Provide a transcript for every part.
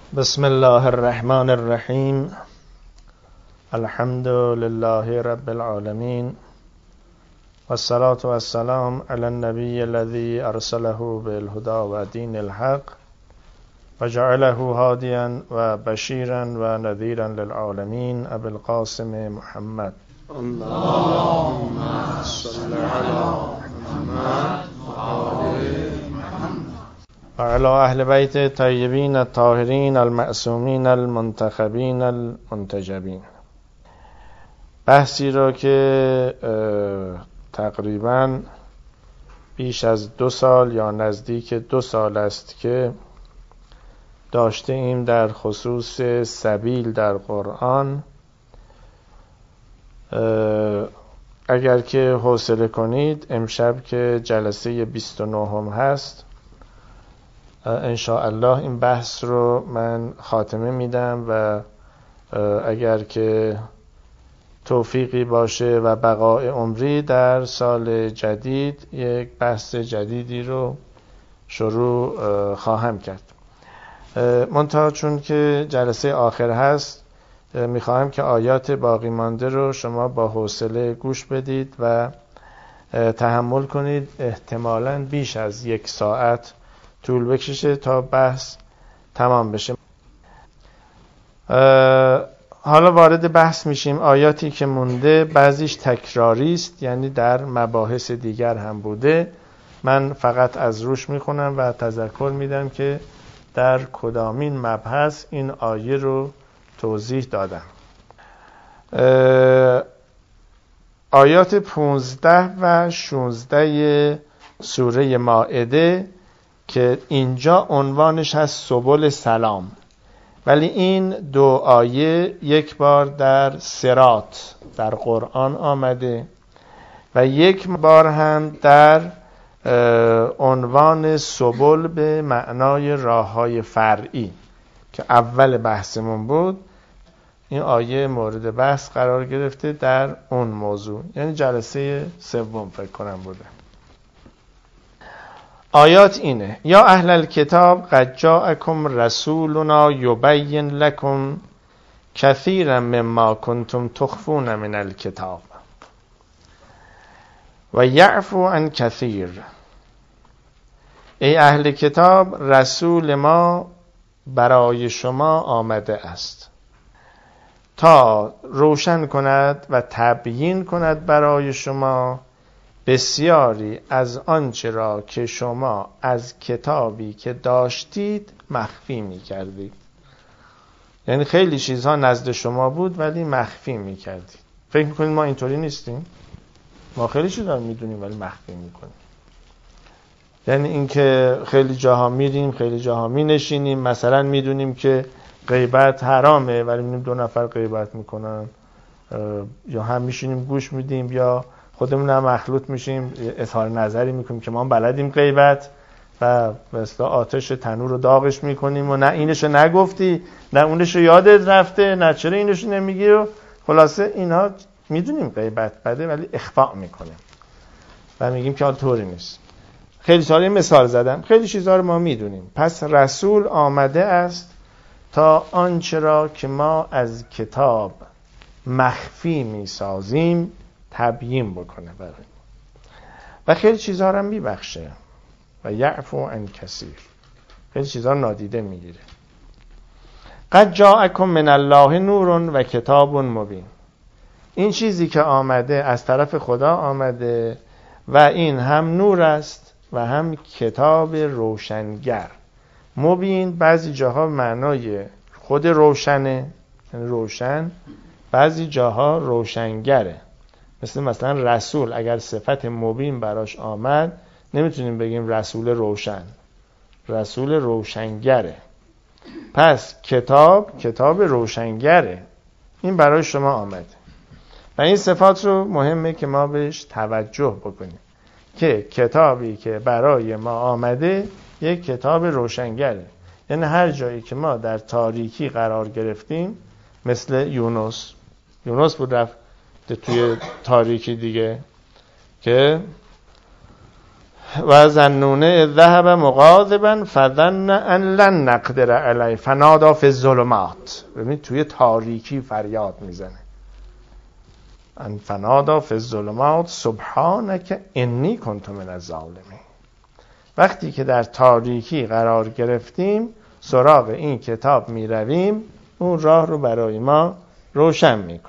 بسم الله الرحمن الرحیم. الحمد لله رب العالمین والصلاة والسلام علی النبی الذی ارسله بالهدى و دین الحق و جعله هادیا و بشیرا و نذیرا للعالمین ابی القاسم محمد. اللهم صل علی محمد و آل و علی اهل بیت طیبین الطاهرین المعصومین المنتخبین المنتجبین. بحثی را که تقریباً بیش از 2 سال یا نزدیک 2 سال است که داشته ایم در خصوص سبیل در قرآن. اگر که حوصله کنید امشب که جلسه 29 هست ان شاء الله این بحث رو من خاتمه میدم و اگر که توفیقی باشه و بقای عمری در سال جدید یک بحث جدیدی رو شروع خواهم کرد. منتها چون که جلسه آخر هست میخواهم که آیات باقی مانده رو شما با حوصله گوش بدید و تحمل کنید. احتمالاً بیش از 1 ساعت طول بکشه تا بحث تمام بشه. حالا وارد بحث میشیم. آیاتی که مونده بعضیش تکراری است، یعنی در مباحث دیگر هم بوده. من فقط از روش میخونم و تذکر میدم که در کدامین مبحث این آیه رو توضیح دادم. آیات 15 و 16 سوره مائده که اینجا عنوانش هست سبل سلام، ولی این 2 آیه یک بار در صراط در قرآن آمده و یک بار هم در عنوان سبل به معنای راه‌های فرعی که اول بحثمون بود. این آیه مورد بحث قرار گرفته در اون موضوع، یعنی جلسه 3 فکر کنم بوده. آیات اینه: یا اهل الکتاب قد جاءکم رسولنا یبین لکم کثیرا مما کنتم تخفون من الکتاب و یعفو عن کثیر. ای اهل کتاب، رسول ما برای شما آمده است تا روشن کند و تبیین کند برای شما بسیاری از آنچه را که شما از کتابی که داشتید مخفی می کردید. یعنی خیلی چیزها نزد شما بود ولی مخفی می کردید. فکر میکنید ما اینطوری نیستیم؟ ما خیلی چیزها می دونیم ولی مخفی می کنیم. یعنی اینکه خیلی جاها میریم خیلی جاها می نشینیم، مثلا می دونیم که غیبت حرامه ولی میبینیم 2 نفر غیبت میکنن، یا هم میشینیم گوش میدیم یا خودمون هم مخلوط میشیم اظهار نظری میکنیم که ما بلدیم غیبت و مثل آتش تنور رو داغش میکنیم و نه اینشو نگفتی نه اونشو یادت رفته نه چرا اینشو نمیگی و خلاصه اینها میدونیم غیبت بده ولی اخفاء میکنیم و میگیم که حال طوری نیست. خیلی سالی مثال زدم، خیلی چیزها رو ما میدونیم. پس رسول آمده است تا آنچه را که ما از کتاب مخفی میسازیم تبیین بکنه برای و خیلی چیزها رو هم میبخشه و یعفو عن کثیر، خیلی چیزها رو نادیده میگیره. قد جاءکم من الله نور و کتاب مبین. این چیزی که آمده از طرف خدا آمده و این هم نور است و هم کتاب روشنگر. مبین بعضی جاها معنای خود روشنه، روشن، بعضی جاها روشنگره. مثلا رسول اگر صفت مبین براش آمد نمیتونیم بگیم رسول روشن، رسول روشنگره. پس کتاب روشنگره، این برای شما آمده و این صفات رو مهمه که ما بهش توجه بکنیم که کتابی که برای ما آمده یک کتاب روشنگره. یعنی هر جایی که ما در تاریکی قرار گرفتیم، مثل یونس بود رفت توی تاریکی دیگه که و ظنون ذهب مغاضبا فظن ان لن نقدر علیه فنادی فی الظلمات. ببین توی تاریکی فریاد میزنه، ان فنادی فی الظلمات سبحانک انی کنت من الظالمین. وقتی که در تاریکی قرار گرفتیم سراغ این کتاب می رویم، اون راه رو برای ما روشن میکنه.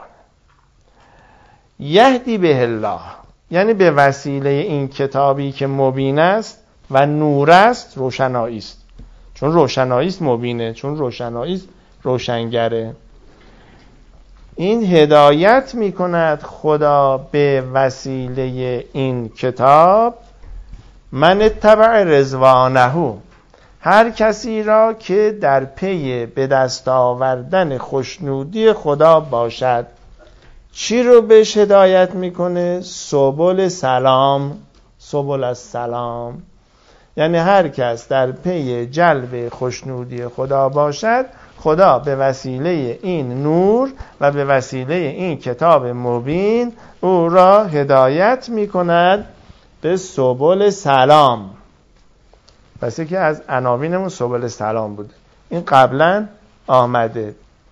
یهدی به الله، یعنی به وسیله این کتابی که مبین است و نور است، روشنایی است. چون روشنایی است مبینه، چون روشنایی است روشنگره. این هدایت میکند خدا به وسیله این کتاب من اتبع رضوانه، هر کسی را که در پی به دست آوردن خوشنودی خدا باشد. چی رو بهش هدایت میکنه؟ سبل سلام، سبل السلام. یعنی هر کس در پی جلب خوشنودی خدا باشد، خدا به وسیله این نور و به وسیله این کتاب مبین او را هدایت میکند به سبل سلام. پس یکی از عناوینمون سبل سلام بود. این قبلا آمده.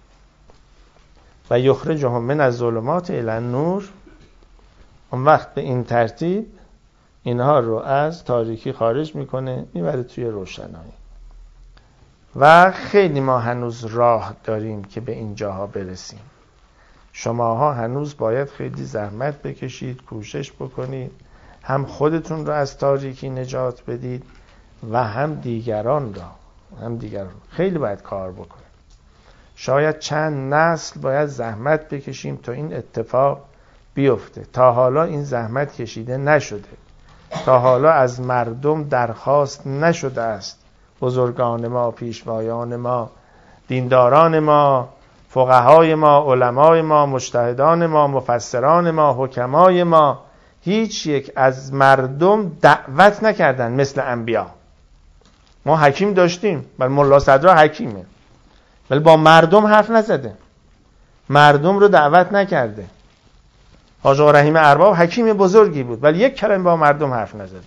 و یخرجهم من الظلمات الی النور. اون وقت به این ترتیب اینها رو از تاریکی خارج میکنه، میبره توی روشنایی. و خیلی ما هنوز راه داریم که به اینجاها برسیم. شماها هنوز باید خیلی زحمت بکشید، کوشش بکنید، هم خودتون رو از تاریکی نجات بدید و هم دیگران خیلی باید کار بکنید. شاید چند نسل باید زحمت بکشیم تا این اتفاق بیفته. تا حالا این زحمت کشیده نشده، تا حالا از مردم درخواست نشده است. بزرگان ما، پیشوایان ما، دینداران ما، فقهای ما، علمای ما، مجتهدان ما، مفسران ما، حکمای ما، هیچ یک از مردم دعوت نکردن مثل انبیا. ما حکیم داشتیم، بل ملا صدرا حکیمه، ولی با مردم حرف نزده، مردم رو دعوت نکرده. حاج آقا رحیم ارباب حکیم بزرگی بود ولی یک کلمه با مردم حرف نزده.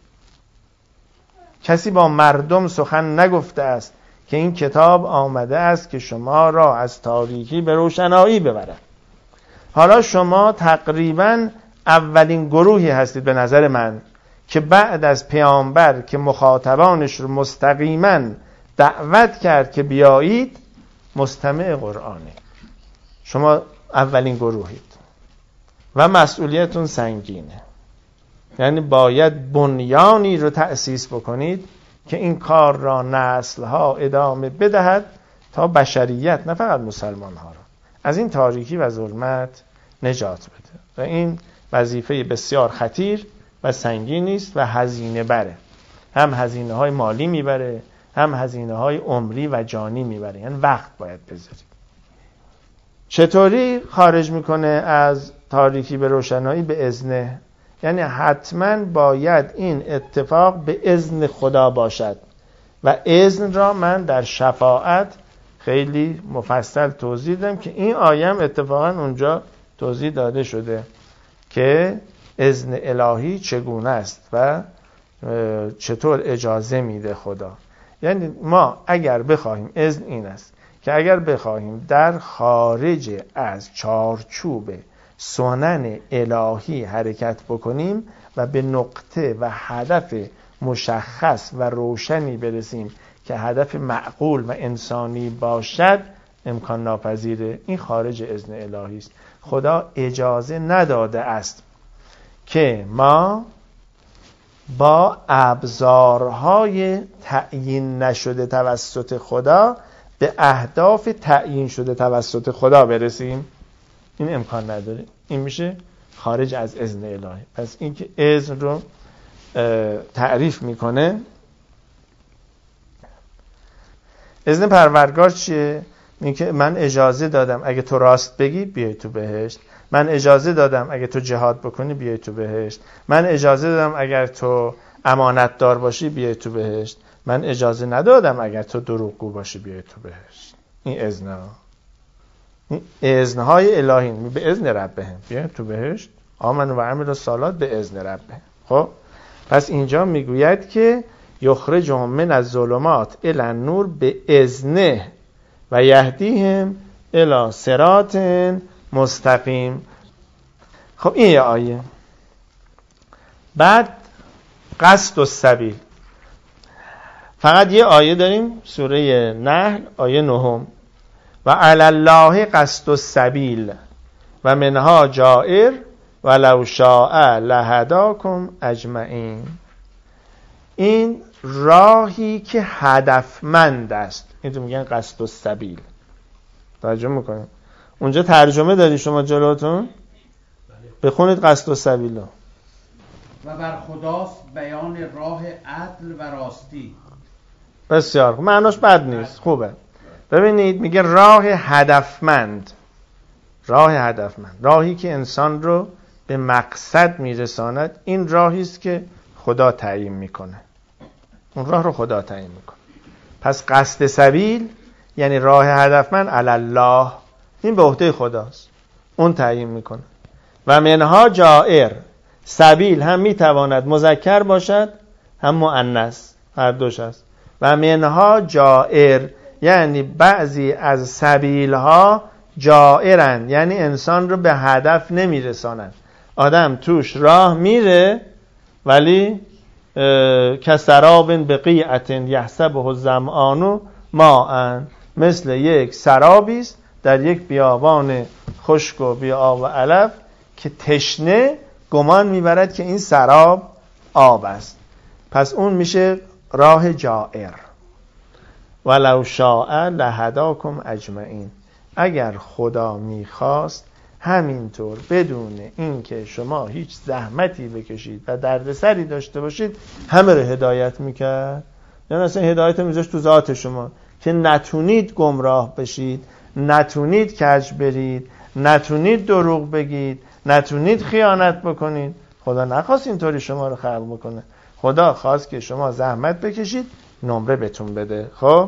کسی با مردم سخن نگفته است که این کتاب آمده است که شما را از تاریکی به روشنایی ببرد. حالا شما تقریباً اولین گروهی هستید به نظر من که بعد از پیامبر که مخاطبانش رو مستقیما دعوت کرد که بیایید، مستمع قرآنه. شما اولین گروهید و مسئولیتون سنگینه. یعنی باید بنیانی رو تأسیس بکنید که این کار را نسلها ادامه بدهد تا بشریت، نه فقط مسلمان ها را، از این تاریکی و ظلمت نجات بده. و این وظیفه بسیار خطیر و سنگینی است و هزینه بره. هم هزینه های مالی میبره، هم هزینه های عمری و جانی میبره. یعنی وقت باید بذارید. چطوری خارج میکنه از تاریکی به روشنایی؟ به اذنه. یعنی حتما باید این اتفاق به اذن خدا باشد و اذن را من در شفاعت خیلی مفصل توضیح دادم که این آیه اتفاقا اونجا توضیح داده شده که اذن الهی چگونه است و چطور اجازه میده خدا. یعنی ما اگر بخواهیم، اذن این است که اگر بخواهیم در خارج از چارچوب سنن الهی حرکت بکنیم و به نقطه و هدف مشخص و روشنی برسیم که هدف معقول و انسانی باشد، امکان ناپذیره. این خارج اذن الهی است. خدا اجازه نداده است که ما با ابزارهای تعیین نشده توسط خدا به اهداف تعیین شده توسط خدا برسیم. این امکان نداره. این میشه خارج از اذن الهی. پس این که اذن رو تعریف میکنه. اذن پروردگار چیه؟ این که من اجازه دادم اگه تو راست بگی بیای تو بهشت، من اجازه دادم اگه تو جهاد بکنی بیای تو بهشت، من اجازه دادم اگر تو امانت دار باشی بیای تو بهشت، من اجازه ندادم اگر تو دروغگو باشی بیای تو بهشت. این اذن ها، این اذنهای الهی. به اذن ربهم بیای تو بهشت، آمنوا و عملوا الصالحات به اذن ربهم. خب پس اینجا میگوید که یخرجهم من الظلمات الی النور باذنه و یهدیهم الی صراط مستقیم. خب این یه آیه. بعد قصد السبیل، فقط یه آیه داریم، سوره نحل آیه 9، و علی الله قصد السبیل و منها جائر ولو شاء لهداکم اجمعین. این راهی که هدفمند است، این تو میگن قصد السبیل. توجه میکنید اونجا ترجمه داری شما جلوتون؟ بخونید قصد السبیل. و بر خداست بیان راه عدل و راستی. بسیار خوب، معناش بد نیست، خوبه. ببینید میگه راه هدفمند، راه هدفمند، راهی که انسان رو به مقصد میرساند. این راهی است که خدا تعیین میکنه، اون راه رو خدا تعیین میکنه. پس قصد سبیل یعنی راه هدفمند علی الله، این به عهده خداست، اون تعیین میکنه. و منها جائر، سبیل هم میتواند مذکر باشد هم مؤنث، هر دوش است. و منها جائر یعنی بعضی از سبیل ها جائرن، یعنی انسان رو به هدف نمیرسانند. آدم توش راه میره ولی کسراب بقیعة یحسبه الظمآن ماء، مثل یک سرابی است در یک بیابان خشک و بی آب و علف که تشنه گمان میبرد که این سراب آب است. پس اون میشه راه جائر. ولو شاء لهداکم اجمعین، اگر خدا میخواست همینطور بدون اینکه شما هیچ زحمتی بکشید و دردسری داشته باشید همه رو هدایت میکرد. یعنی اصلا هدایت میذاشت تو ذات شما که نتونید گمراه بشید، نتونید کج برید، نتونید دروغ بگید، نتونید خیانت بکنید. خدا نخواست اینطوری شما رو خلق بکنه، خدا خواست که شما زحمت بکشید نمره بهتون بده. خب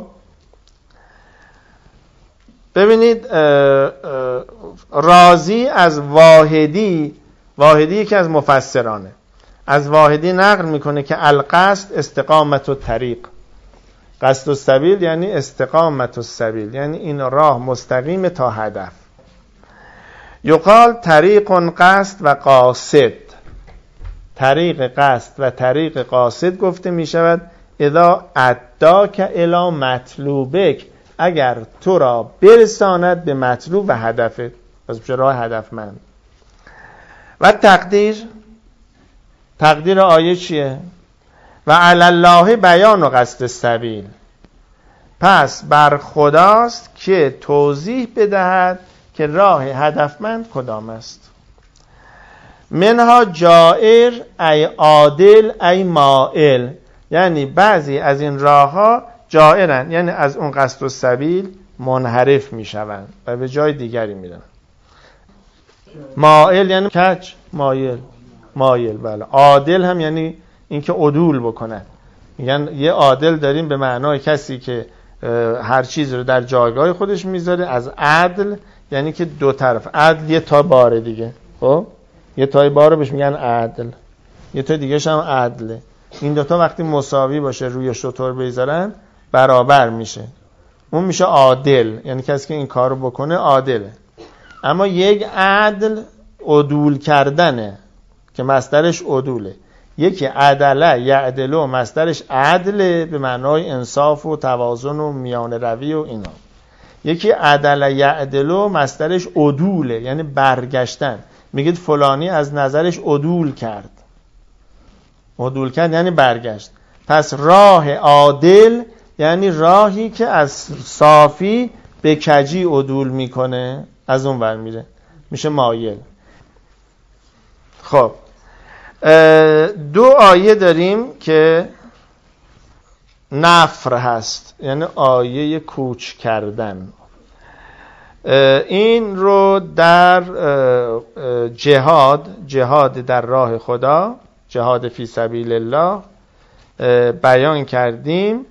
ببینید رازی از واحدی یکی از مفسرانه، از واحدی نقل میکنه که القصد استقامت الطریق، قصد السبیل یعنی استقامت السبیل، یعنی این راه مستقیم تا هدف. یقال طریق قصد و قاصد، طریق قصد و طریق قاصد گفته میشود اذا اداک الی مطلوبک، اگر تو را برساند به مطلوب و هدفت، پس میشه راه هدفمند. و تقدیر آیه چیه؟ و علی الله بیان و قصد السبیل، پس بر خداست که توضیح بدهد که راه هدفمند کدام است. منها جائر ای عادل ای مائل، یعنی بعضی از این راه ها جائرن، یعنی از اون قصد السبیل منحرف میشوند و به جای دیگری میرن. مائل یعنی کج، مایل بله. عادل هم یعنی اینکه عدول بکنن، میگن یه عادل داریم به معنای کسی که هر چیز رو در جایگاه خودش میذاره. از عدل یعنی که دو طرف، عدل یه تا باره دیگه، خب یه تای باره بهش میگن عدل، یه تا دیگه‌ش هم عدله. این دوتا وقتی مساوی باشه روی شطور بذارن برابر میشه، اون میشه عادل، یعنی کسی که این کارو بکنه عادله. اما یک عدل عدول کردنه که مصدرش عدوله. یکی عدله یعدلو مصدرش عدله به معنای انصاف و توازن و میان روی و اینا. یکی عدله یعدلو مصدرش عدوله یعنی برگشتن، میگید فلانی از نظرش عدول کرد، عدول کرد یعنی برگشت. پس راه عادل یعنی راهی که از صافی به کجی عدول میکنه، از اون ور میره، میشه مایل. خب دو آیه داریم که نفر هست، یعنی آیه کوچ کردن. این رو در جهاد در راه خدا، جهاد فی سبیل الله بیان کردیم.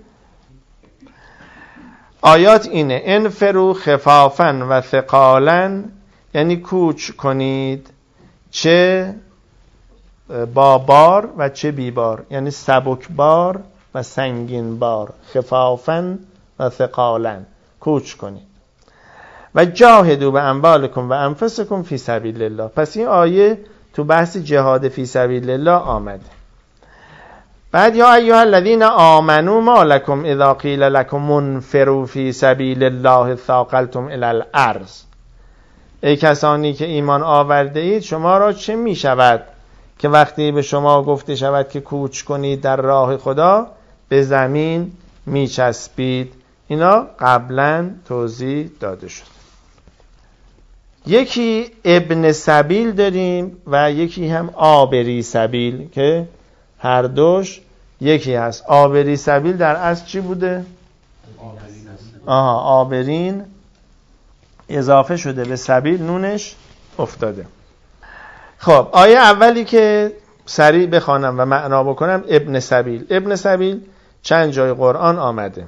آیات اینه: انفروا خفافا و ثقالا، یعنی کوچ کنید چه با بار و چه بی بار، یعنی سبک بار و سنگین بار، خفافن و ثقالن، کوچ کنید. و جاهدوا باموالکم و انفسکم فی سبیل الله. پس این آیه تو بحث جهاد فی سبیل الله آمده. بعد یا ایها الذین آمنوا ما لکم اذا قیل لکم منفروا فی سبیل الله ثاقلتم الی الارض. ای کسانی که ایمان آورده اید، شما را چه می شود که وقتی به شما گفته شود که کوچ کنید در راه خدا به زمین می چسبید؟ اینا قبلا توضیح داده شد. یکی ابن سبیل داریم و یکی هم آبری سبیل که هر دوش یکی هست. آبری سبیل در اصل چی بوده؟ آبرین اضافه شده به سبیل، نونش افتاده. خب آیه اولی که سریع بخوانم و معنا بکنم، ابن سبیل. ابن سبیل چند جای قرآن آمده.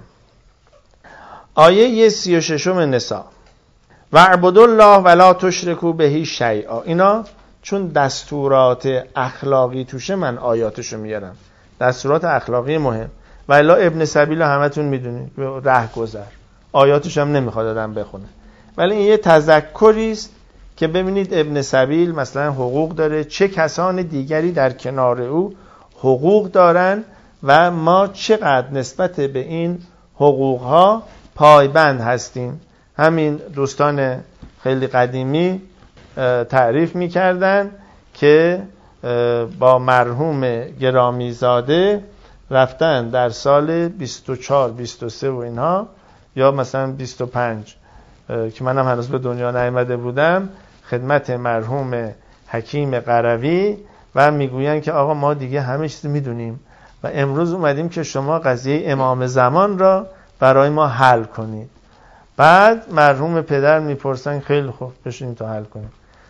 آیه 36 نساء واعبدوا الله ولا تشرکوا به شیئا. اینا چون دستورات اخلاقی توشه من آیاتشو میارم، دستورات اخلاقی مهم. و الا ابن سبیل همتون میدونید، رهگذر، آیاتش هم نمیخواد آدم بخونه. ولی این یه تذکری است که ببینید ابن سبیل مثلا حقوق داره، چه کسان دیگری در کنار او حقوق دارن و ما چقدر نسبت به این حقوقها پایبند هستیم. همین دوستان خیلی قدیمی تعریف میکردن که با مرحوم گرامیزاده رفتن در سال 24 23 و اینها، یا مثلا 25 که منم هنوز به دنیا نیامده بودم، خدمت مرحوم حکیم قروی و میگوین که آقا ما دیگه همه چیز میدونیم و امروز اومدیم که شما قضیه امام زمان را برای ما حل کنید. بعد مرحوم پدر میپرسن خیلی خوب بشینیم تا حل کنیم.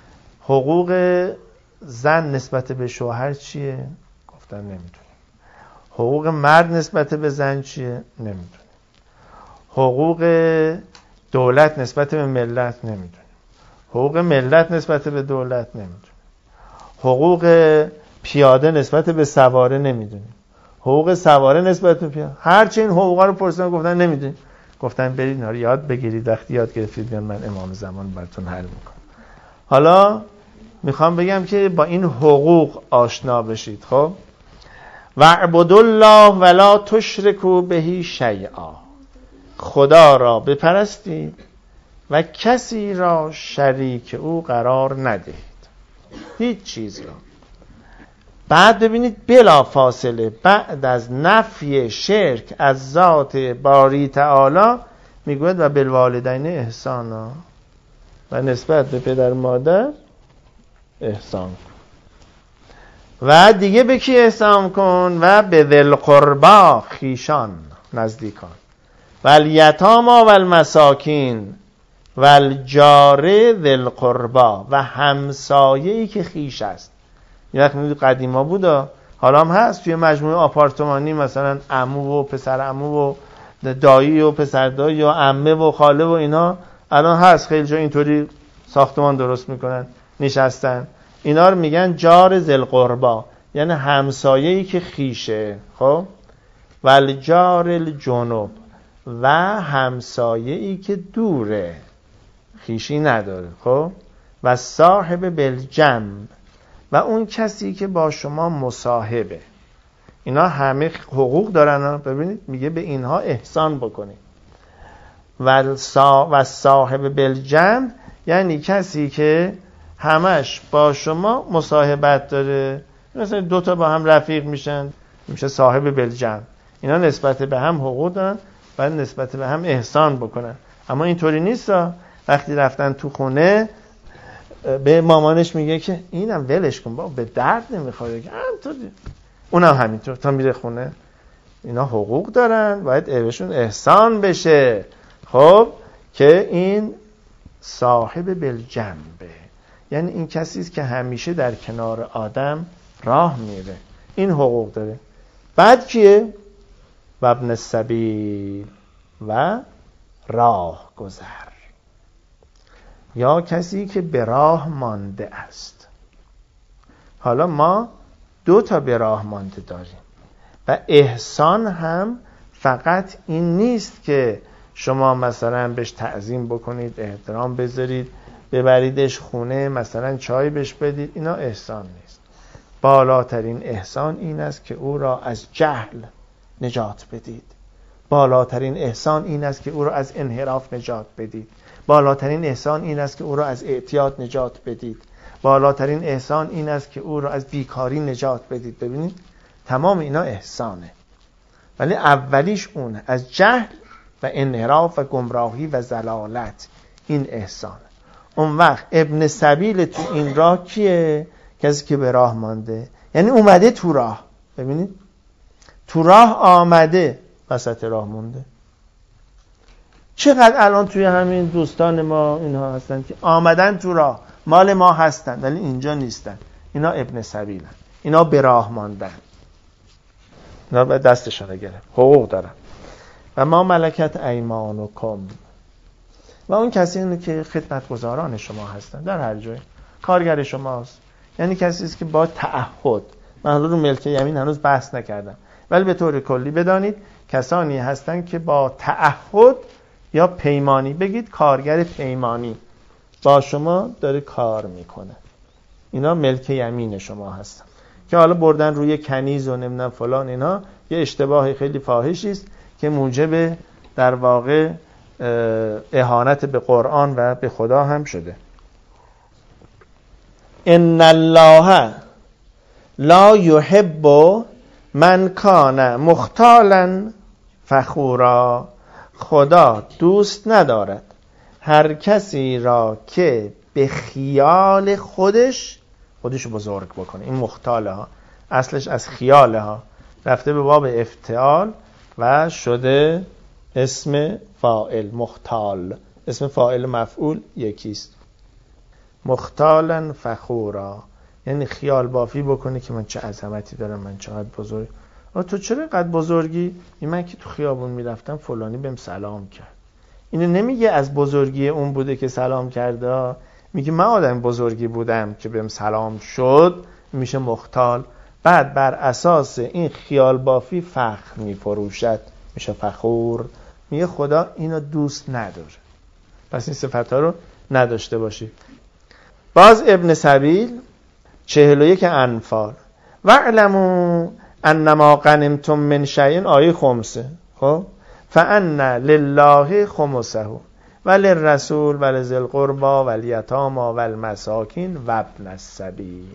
حقوق زن نسبت به شوهر چیه؟ گفتن نمیدونیم. حقوق مرد نسبت به زن چیه؟ نمیدونیم. حقوق دولت نسبت به ملت نمیدونیم. حقوق ملت نسبت به دولت نمیدونیم. حقوق پیاده نسبت به سواره نمیدونیم. حقوق سواره نسبت به پیاده، هرچی این حقوقا رو پرسیدن گفتن نمیدونیم. گفتن برید اینا رو یاد بگیرید، وقتی یاد گرفتید بیان من امام زمان براتون حل میکنم. حالا میخوام بگم که با این حقوق آشنا بشید. خب واعبدوا الله ولا تشرکوا به شیئا. خدا را بپرستید و کسی را شریک او قرار ندهید، هیچ چیز را. بعد ببینید بلا فاصله بعد از نفی شرک از ذات باری تعالی میگوید و بالوالدین احسانا، و نسبت به پدر مادر احسان کن. و دیگه به کی احسان کن؟ و به ذل قربا، خیشان، نزدیکان، و الیتاما و المساکین و الجار ذل قربا، و همسایه‌ای که خیش است. یه وقت میدید قدیما بودا، حالا هم هست توی مجموعه آپارتمانی، مثلا عمو و پسر عمو و دایی و پسر دایی و عمه و خاله و اینا الان هست، خیلی جا اینطوری ساختمان درست میکنن نشستن. اینا رو میگن جار ذل قربا، یعنی همسایه‌ای که خیشه. خب و الجار الجنوب، و همسایه‌ای که دوره، خیشی نداره. خب و صاحب بالجنب، و اون کسی که با شما مصاحبه. اینا همه حقوق دارن. ببینید میگه به اینها احسان بکنید. و صاحب بالجنب یعنی کسی که همش با شما مصاحبت داره، مثلا دوتا با هم رفیق میشن، میشه صاحب بالجنب. اینا نسبت به هم حقوق دارن و نسبت به هم احسان بکنن. اما اینطوری نیست. وقتی رفتن تو خونه به مامانش میگه که اینم ولش کن بابا به درد نمیخوره، همینطوری اونم همینطور تا میره خونه. اینا حقوق دارن، باید بهشون احسان بشه. خب که این صاحب بالجنبه، یعنی این کسی است که همیشه در کنار آدم راه میره، این حقوق داره. بعد کیه؟ و ابن السبیل، و راه گذر، یا کسی که به راه مانده است. حالا ما دو تا به راه مانده داریم. و احسان هم فقط این نیست که شما مثلا بهش تعظیم بکنید، احترام بذارید، ببریدش خونه، مثلا چای بهش بدید. اینا احسان نیست. بالاترین احسان این است که او را از جهل نجات بدید. بالاترین احسان این است که او را از انحراف نجات بدید. بالاترین احسان این است که او را از اعتیاد نجات بدید. بالاترین احسان این است که او را از بیکاری نجات بدید. ببینید تمام اینا احسانه، ولی اولیش اونه، از جهل و انحراف و گمراهی و ضلالت. این احسانه. اون وقت ابن سبیل تو این راه کیه؟ کسی که به راه مانده، یعنی اومده تو راه. ببینید تو راه آمده، وسط راه مونده. چقدر الان توی همین دوستان ما اینها هستن که آمدن تو راه، مال ما هستن ولی اینجا نیستن. اینا ابن سبیلن، اینا به راه ماندن، اینا به دستشان گرفت، حقوق دارن. و ما ملکت ایمانکم، و اون کسی اینه که خدمتگزاران شما هستن در هر جای، کارگر شماست. یعنی کسی است که با تعهد، من حالا رو ملک یمین هنوز بحث نکردم، ولی به طور کلی بدانید کسانی هستن که با تعهد یا پیمانی، بگید کارگر پیمانی، با شما داره کار میکنه. اینا ملک یمین شما هستن که حالا بردن روی کنیز و نمیدونم فلان. اینا یه اشتباه خیلی فاحشی است که موجب در واقع اهانت به قرآن و به خدا هم شده. ان الله لا يحب من کان مختالا فخورا. خدا دوست ندارد هر کسی را که به خیال خودش بزرگ بکنه. این مختاله ها اصلش از خیاله ها رفته به باب افتعال و شده اسم فاعل. مختال اسم فاعل مفعول یکیست. مختالا فخورا یعنی خیال بافی بکنه که من چه عظمتی دارم، من چقدر بزرگ. تو چرا اینقدر بزرگی؟ من که تو خیابون میرفتم فلانی بهم سلام کرد. اینو نمیگه از بزرگی اون بوده که سلام کرده، میگه من آدم بزرگی بودم که بهم سلام شد. میشه مختال. بعد بر اساس این خیال بافی فخر میفروشد، میشه فخور. میگه خدا اینو دوست نداره، پس این صفت‌ها رو نداشته باشید. باز ابن سبیل 41 انفال واعلموا انما غنمتم من شیء، آیه خمسه. خب فان لله خمسه وللرسول ولذی القربى والیتامی والمساکین وابن السبیل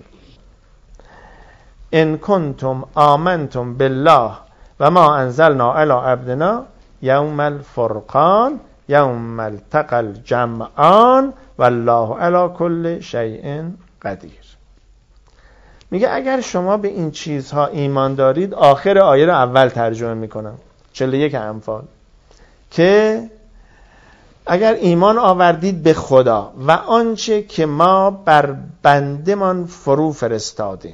ان کنتم آمنتم بالله و ما انزلنا علی عبدنا یوم الفرقان یوم التقى الجمعان والله علی کل شیء قدیر. میگه اگر شما به این چیزها ایمان دارید، آخر آیه رو اول ترجمه میکنم 41 انفال، که اگر ایمان آوردید به خدا و آنچه که ما بر بندمان فرو فرستادیم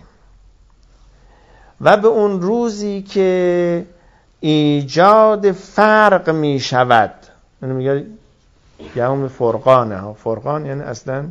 و به اون روزی که ایجاد فرق می شود، یعنی میگه یوم فرقانه ها، فرقان یعنی اصلا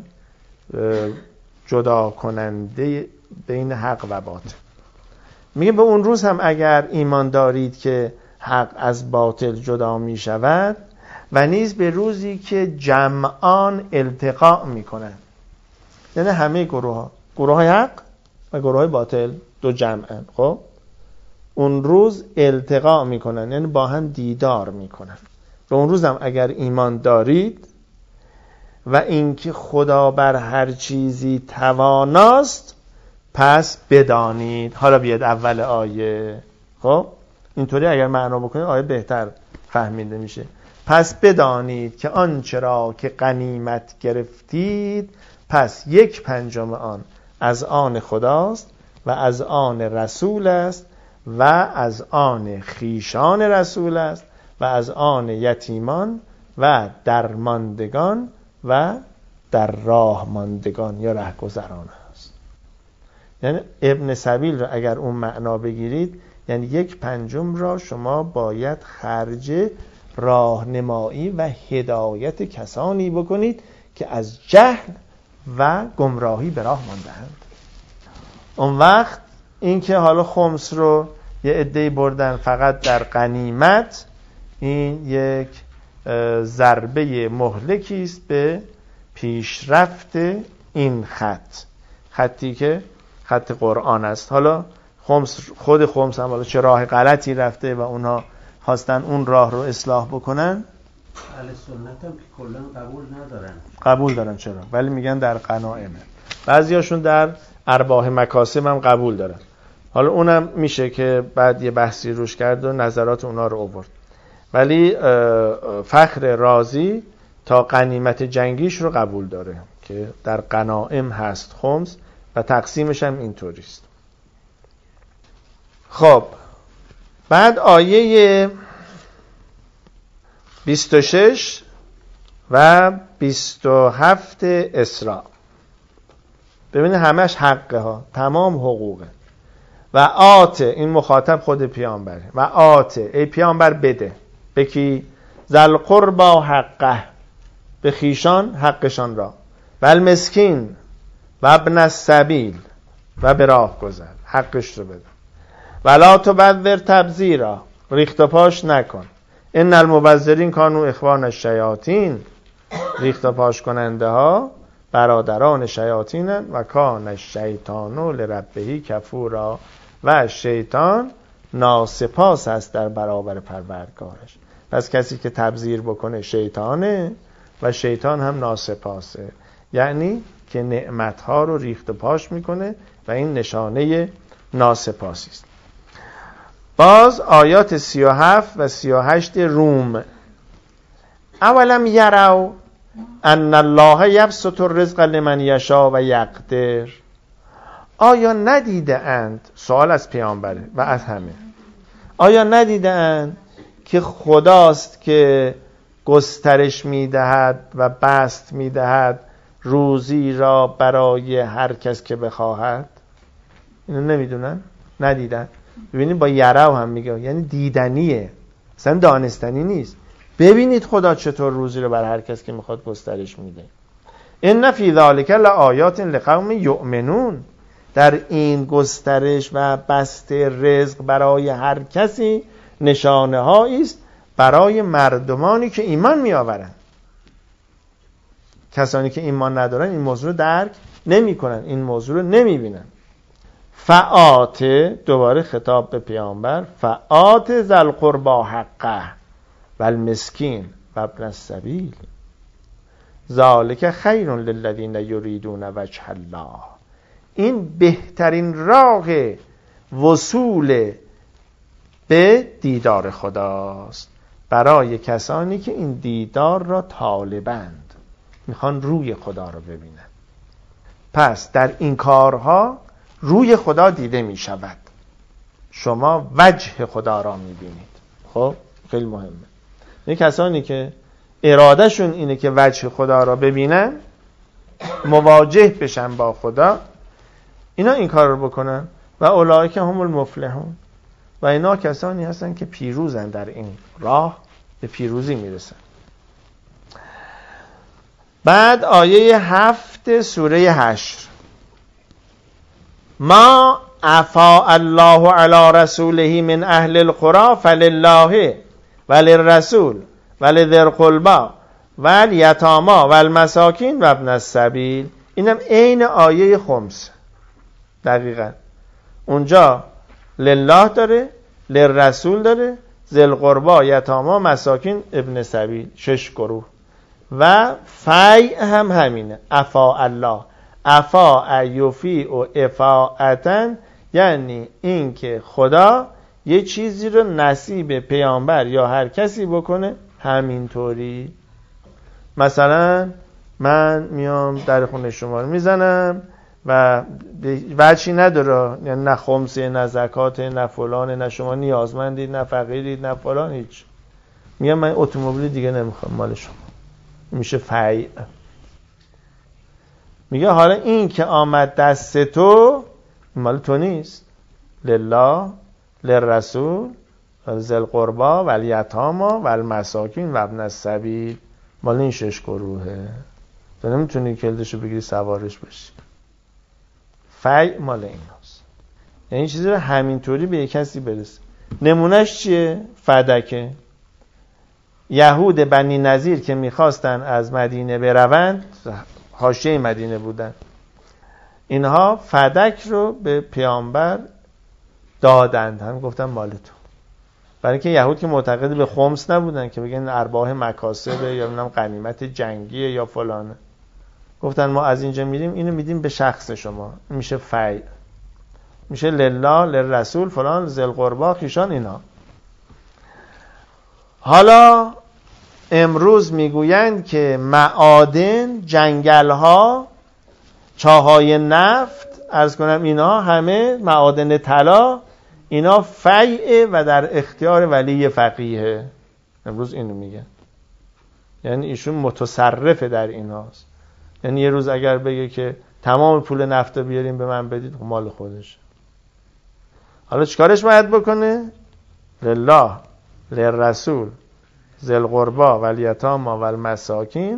جدا کننده بین حق و باطل. میگه به اون روز هم اگر ایمان دارید که حق از باطل جدا می شود و نیز به روزی که جمعان التقاء می کنند، یعنی همه گروه های حق و گروه های باطل دو جمعن. خب اون روز التقاء می کنند، یعنی با هم دیدار می کنند. به اون روز هم اگر ایمان دارید و اینکه خدا بر هر چیزی تواناست، پس بدانید. حالا بیاد اول آیه. خب اینطوری اگر معنا بکنید آیه بهتر فهمیده میشه. پس بدانید که آنچه را که غنیمت گرفتید، پس 1/5 آن از آن خداست و از آن رسول است و از آن خیشان رسول است و از آن یتیمان و درماندگان و در راه ماندگان یا رهگذران است. یعنی ابن سبیل را اگر اون معنا بگیرید، یعنی 1/5 را شما باید خرج راهنمایی و هدایت کسانی بکنید که از جهل و گمراهی به راه مانده‌اند. اون وقت این که حالا خمس رو یه عده‌ای بردن فقط در غنیمت، این یک ضربه مهلکی است به پیشرفت این خطی که خط قرآن است. حالا خود خمس هم حالا چه راه غلطی رفته و اونها خواستن اون راه رو اصلاح بکنن. اهل سنت هم که کلا قبول ندارن. قبول دارن، چرا؟ ولی میگن در غنائمه. بعضیاشون در ارباح مکاسب هم قبول دارن. حالا اونم میشه که بعد یه بحثی روش کرد و نظرات اونا رو آورد. ولی فخر رازی تا غنیمت جنگیش رو قبول داره که در غنائم هست خمس و تقسیمش هم اینطوری است. خب بعد آیه 26 و 27 اسراء، ببینید همش حقه ها، تمام حقوقه. و آته، این مخاطب خود پیامبره، و آته ای پیامبر بده به کی؟ ذل قربا حقه، به خیشان حقشان را، و المسکین و ابن السبیل و به راه گذر حقش رو بده. ولا تبذر تبذیرا، ریخت و پاش نکن. ان المبذرین کانوا اخوان الشیاطین، ریخت و پاش کننده ها برادران شیاطینن. و کان الشیطان لربه کفورا، و شیطان ناسپاس است در برابر پروردگارش. پس کسی که تبذیر بکنه شیطانه و شیطان هم ناسپاسه، یعنی که نعمتها رو ریخت و پاش میکنه و این نشانه ناسپاسی است. باز آیات 37 و 38 روم. اولم یروا ان الله یبسط الرزق لمن یشاء و یقدر، آیا ندیده اند، سوال از پیامبره و از همه، آیا ندیده اند که خداست که گسترش میدهد و بسط میدهد روزی را برای هر کس که بخواهد؟ اینو نمیدونن؟ ندیدن؟ ببینید با یرو هم میگه، یعنی دیدنیه، اصلا دانستنی نیست. ببینید خدا چطور روزی رو بر هر کس که میخواد گسترش میده. ان فی ذلک لآیات لقوم یؤمنون، در این گسترش و بسط رزق برای هر کسی نشانه هایی است برای مردمانی که ایمان می آورند. کسانی که ایمان ندارن این موضوع رو درک نمی کنن، این موضوع رو نمی بینن. فآت، دوباره خطاب به پیامبر، فآت ذل قربا حقه و المسکین و ابن السبیل ذالک خیر للذین یریدون وجه الله، این بهترین راه وصول به دیدار خداست برای کسانی که این دیدار را طالبند، میخوان روی خدا را ببینن. پس در این کارها روی خدا دیده میشود، شما وجه خدا را میبینید. خب خیلی مهمه. این کسانی که ارادهشون اینه که وجه خدا را ببینن، مواجه بشن با خدا، اینا این کار رو بکنن. و اولئک هم المفلحون، و اینا کسانی هستن که پیروزن، در این راه به پیروزی میرسن. بعد آیه 7 سوره حشر، ما افاء الله علی رسوله من اهل القرى فلله وللرسول ولذی القربى والیتامی والمساکین و ابن السبیل. اینم عین آیه خمس دقیقاً. اونجا لله داره، للرسول داره، ذل قربا، یتاما، مساکین، ابن سبیل، 6 گروه. و فیع هم همینه، افاء الله، افاء یفیع و افاءتن، یعنی این که خدا یه چیزی رو نصیب پیامبر یا هر کسی بکنه همینطوری. مثلا من میام در خونه شما رو میزنم و وجهی نداره، یعنی نه خمسه، نه زکات، نه فلانه، نه شما نیازمندید، نه فقیرید، نه فلان، هیچ. میگم من اتومبیل دیگه نمیخوام مال شما، میشه فیع. میگه حالا این که آمد دست تو مال تو نیست، لله، للرسول، ذل قربا و الیتاما و المساکین و ابن السبیل، مال این 6 گروهه. تو نمیتونی کلدشو بگیری سوارش بشی. فیع مال ایناست. یعنی این چیزی رو همینطوری به یک کسی برسه. نمونهش چیه؟ فدکه. یهود بنی نظیر که میخواستن از مدینه بروند، حاشیه مدینه بودن، اینها فدک رو به پیامبر دادند، هم گفتن مال تو. برای اینکه یهود که معتقد به خمس نبودن که بگن ارباح مکاسبه یا نمیدونم غنیمت جنگیه یا فلانه، گفتن ما از اینجا میریم اینو میدیم به شخص شما، میشه فی، میشه لله للرسول فلان ذل قربا خیشان اینا. حالا امروز میگویند که معادن، جنگل‌ها، چاهای نفت، عرض کنم اینا همه معادن طلا، اینا فیعه و در اختیار ولی فقیه. امروز اینو میگن، یعنی ایشون متصرفه در ایناست. یعنی یه روز اگر بگه که تمام پول نفت رو بیاریم به من بدید، مال خودشه. حالا چیکارش باید بکنه؟ لله للرسول ذل قربا والیتامی والمساکین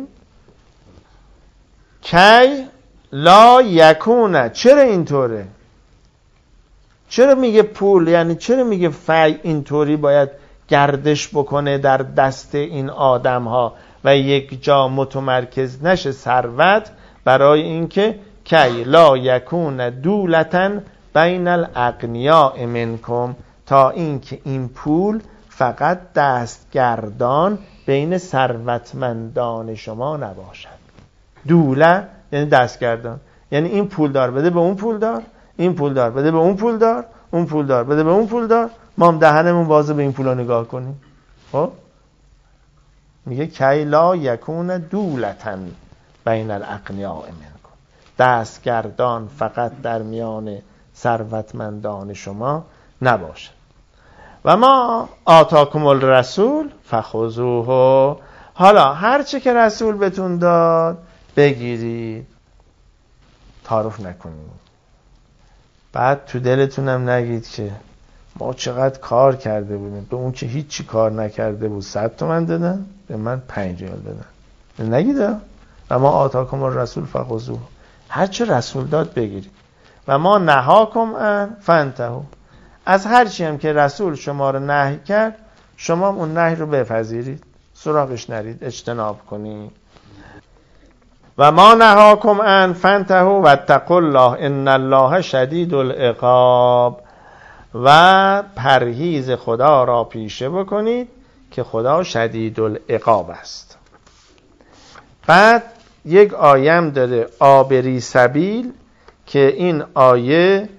کی لا یکونه. چرا اینطوره؟ چرا میگه پول، یعنی چرا میگه فی اینطوری باید گردش بکنه در دست این آدم ها و یک جا متمرکز نشه ثروت؟ برای اینکه کی لا یکون دولتن بین الاغنیاء منکم، تا اینکه این پول فقط دستگردان بین ثروتمندان شما نباشد. دوله یعنی دستگردان، یعنی این پول دار بده به اون پول دار، این پول دار بده به اون پول دار، اون پول دار بده به اون پول دار، ما هم دهنمون بازه به این پولا نگاه کنیم. خب میگه کی لا یکون دولتن بین الاغنیاء منکم، دستگردان فقط در میان ثروتمندان شما نباشه. و ما آتاکم الرسول فخذوه، حالا هر چه که رسول بهتون داد بگیرید، تعارف نکنید. بعد تو دلتونم نگید که ما چقدر کار کرده بودیم، به اون که هیچی کار نکرده بود 100 تومن دادن، به من 5 ریال دادن. نگید. و ما آتاکم الرسول فخذوه، هر چه رسول داد بگیرید. و ما نهاکم ان فانتهوا، از هر چی هم که رسول شما رو نهی کرد شما اون نهی رو بپذیرید، سراغش نرید، اجتناب کنید. و ما نهاکم ان فانتهوا واتقوا الله ان الله شدید العقاب، و پرهیز خدا را پیشه بکنید که خدا شدید العقاب است. بعد یک آیم داره آبری سبیل که این آیه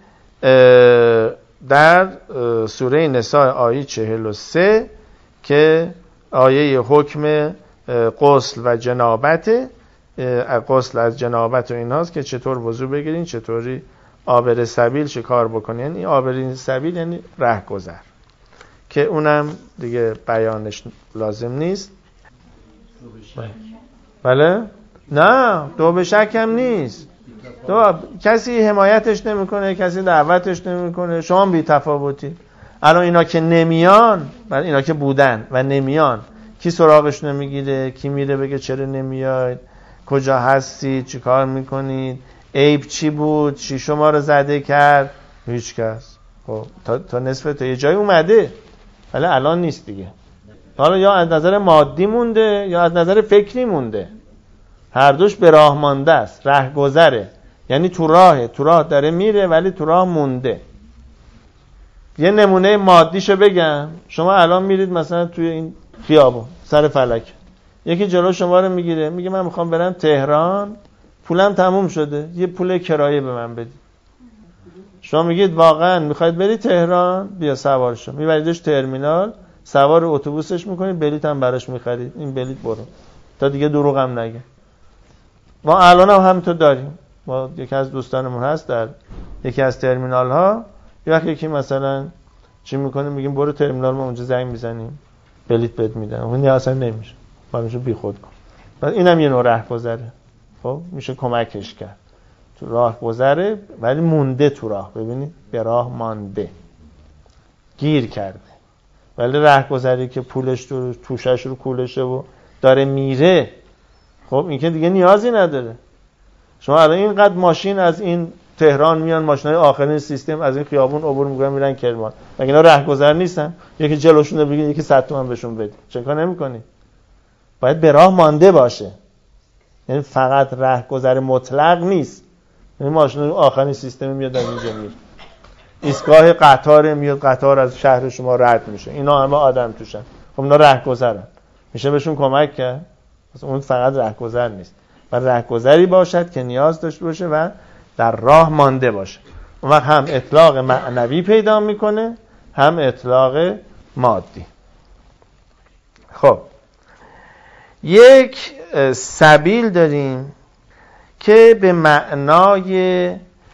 در سوره نساء آیه 43 که آیه حکم غسل و جنابت، غسل از جنابت و ایناست که چطور وضو بگیرین، چطوری آبر سبیل چه کار بکنین. یعنی آبر سبیل یعنی رهگذر، که اونم دیگه بیانش لازم نیست. بله؟ نه، دو به شک هم نیست. کسی حمایتش نمیکنه، کسی دعوتش نمیکنه، شما بی تفاوتی. الان اینا که نمیان، اینا که بودن و نمیان، کی سراغش نمیگیره؟ کی میره بگه چرا نمیاید، کجا هستی، چی کار میکنید، عیب چی بود، چی شما رو زده کرد؟ هیچ کس. خب تا نصف تا یه جای اومده، ولی الان نیست دیگه. حالا یا از نظر مادی مونده یا از نظر فکری مونده، هر دوش به راه مانده است، رهگذره. یعنی تو راه داره میره ولی تو راه مونده. یه نمونه مادیشو بگم، شما الان میرید مثلا توی این خیابون سر فلک، یکی جلو شما رو میگیره، میگه من میخوام برم تهران، پولم تموم شده، یه پول کرایه به من بدید. شما میگید واقعا میخواید بری تهران؟ بیا سوار شو، میبریدش ترمینال، سوار اتوبوسش میکنید، بلیط هم براش میخرید، این بلیط برو، تا دیگه دروغ هم نگه. ما الان هم همینطور داریم. ما یکی از دوستانمون هست در یکی از ترمینال ها، یکی مثلا چی میکنه، میگیم برو ترمینال، ما اونجا زنگ میزنیم بلیط بهت میدن، اون اصلا نمیشه، ما میشه بی خود کن. بعد اینم یه نوع راهگذره. خب میشه کمکش کرد، تو راه گذره ولی مونده تو راه. ببینید به راه مانده، گیر کرده. ولی راهگذری که پولش توشش رو کولشه و داره میره، خب این که دیگه نیازی نداره. شما الان اینقدر ماشین از این تهران میان ماشینای آخرین سیستم از این خیابون عبور میکنن میرن کرمان، مگه اینا رهگذر نیستن؟ یکی جلوشون بگید یکی 100 تومن بهشون بده، چه کار نمیکنی؟ باید به راه مانده باشه، یعنی فقط رهگذر مطلق نیست. این ماشین آخرین سیستم میاد از اینجا میره، ایستگاه قطار میاد، قطار از شهر شما رد میشه، اینا همه آدم توشن، خب اینا رهگذرن، میشه بهشون کمک کرد؟ اون فقط رهگذر نیست، و رهگذری باشد که نیاز داشته باشه و در راه مانده باشه. اون وقت هم اطلاق معنوی پیدا میکنه هم اطلاق مادی. خب یک سبیل داریم که به معنای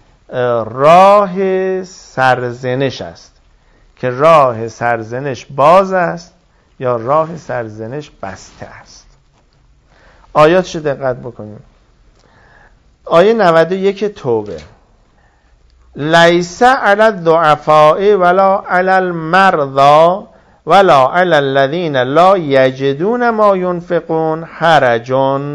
راه سرزنش است، که راه سرزنش باز است یا راه سرزنش بسته است. آیاتش دقت بکنیم. آیه 91 توبه: لیس علی الضعفاء ولا علی المرضى ولا علی الذین لا یجدون ما ینفقون حرج.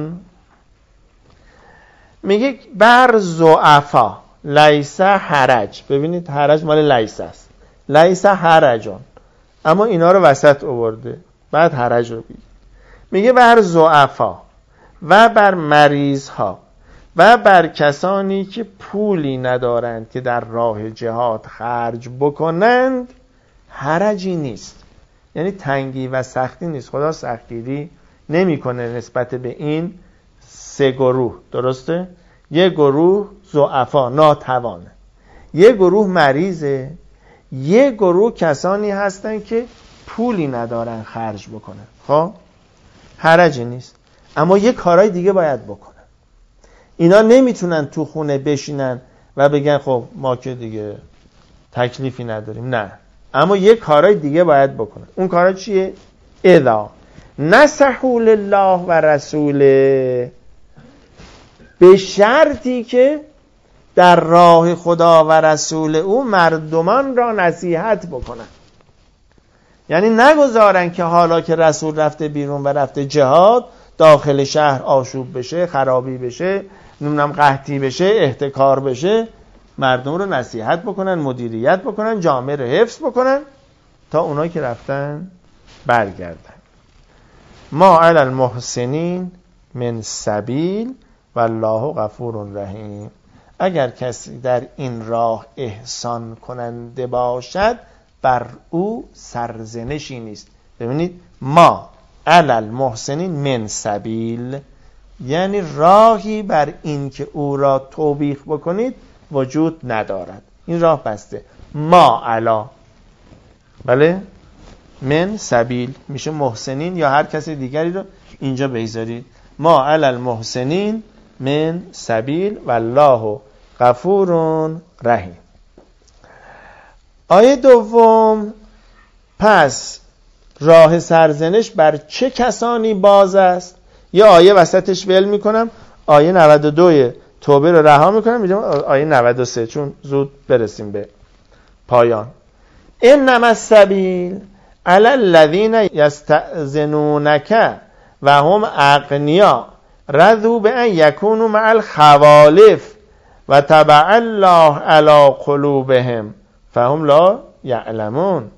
میگه بر ضعفا لیس حرج. ببینید حرج مال لیس است، لیس حرجون، اما اینا رو وسط آورده بعد حرج رو میگه بر ضعفا و بر مریض ها و بر کسانی که پولی ندارند که در راه جهاد خرج بکنند حرجی نیست، یعنی تنگی و سختی نیست. خدا سختگیری نمیکنه نسبت به این سه گروه، درسته؟ یه گروه ضعفا ناتوانه، یه گروه مریضه، یه گروه کسانی هستن که پولی ندارن خرج بکنن. خب حرجی نیست، اما یه کارهای دیگه باید بکنن. اینا نمیتونن تو خونه بشینن و بگن خب ما که دیگه تکلیفی نداریم، نه، اما یه کارهای دیگه باید بکنن. اون کارها چیه؟ اذا نصحوا لله و رسوله، به شرطی که در راه خدا و رسول او مردمان را نصیحت بکنن. یعنی نگذارن که حالا که رسول رفته بیرون و رفته جهاد داخل شهر آشوب بشه، خرابی بشه، نمیدونم قحطی بشه، احتکار بشه، مردم رو نصیحت بکنن، مدیریت بکنن، جامعه رو حفظ بکنن تا اونایی که رفتن برگردن. ما علی المحسنین من سبیل والله غفور رحیم. اگر کسی در این راه احسان کننده باشد بر او سرزنشی نیست. ببینید ما علی المحسنین من سبیل، یعنی راهی بر این که او را توبیخ بکنید وجود ندارد، این راه بسته. ما علا، بله، من سبیل میشه محسنین یا هر کسی دیگری رو اینجا بگذارید. ما علی المحسنین من سبیل والله غفور رحیم. آیه دوم: پس راه سرزنش بر چه کسانی باز است؟ یه آیه وسطش ول میکنم، آیه 92 توبه رو رها میکنم، میگم آیه 93 چون زود برسیم به پایان. انما السبیل علی الذین یستأذنونک و هم اغنیا رضوا بأن یکونوا مع الخوالف و طبع الله علی قلوبهم فهم لا یعلمون.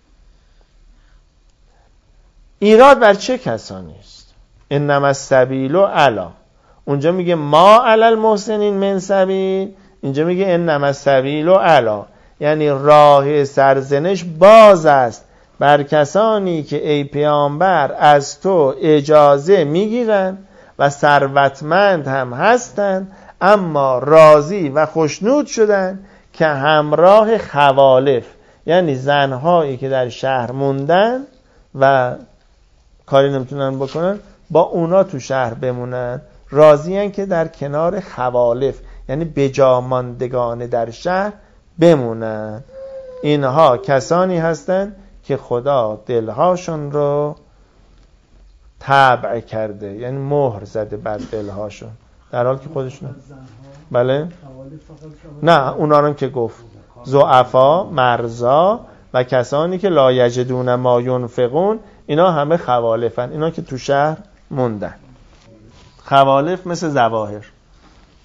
ایراد بر چه کسانی است؟ انما السبیل علی، اونجا میگه ما علی المحسنین من سبیل، اینجا میگه انما السبیل علی، یعنی راه سرزنش باز است بر کسانی که ای پیامبر از تو اجازه میگیرن و ثروتمند هم هستن اما راضی و خوشنود شدن که همراه خوالف، یعنی زنهایی که در شهر موندن و کاری نمیتونن بکنن با اونا تو شهر بمونن، راضیان که در کنار خوالف یعنی بجاماندگان در شهر بمونن. اینها کسانی هستند که خدا دلهاشون رو طبع کرده، یعنی مهر زده بر دلهاشون، در حال که خودشون بله نه، اونا رو که گفت ضعفا، مرضا و کسانی که لا یجدون ما ینفقون، اینا همه خوالفن، اینا که تو شهر موندن. خوالف مثل ظواهر،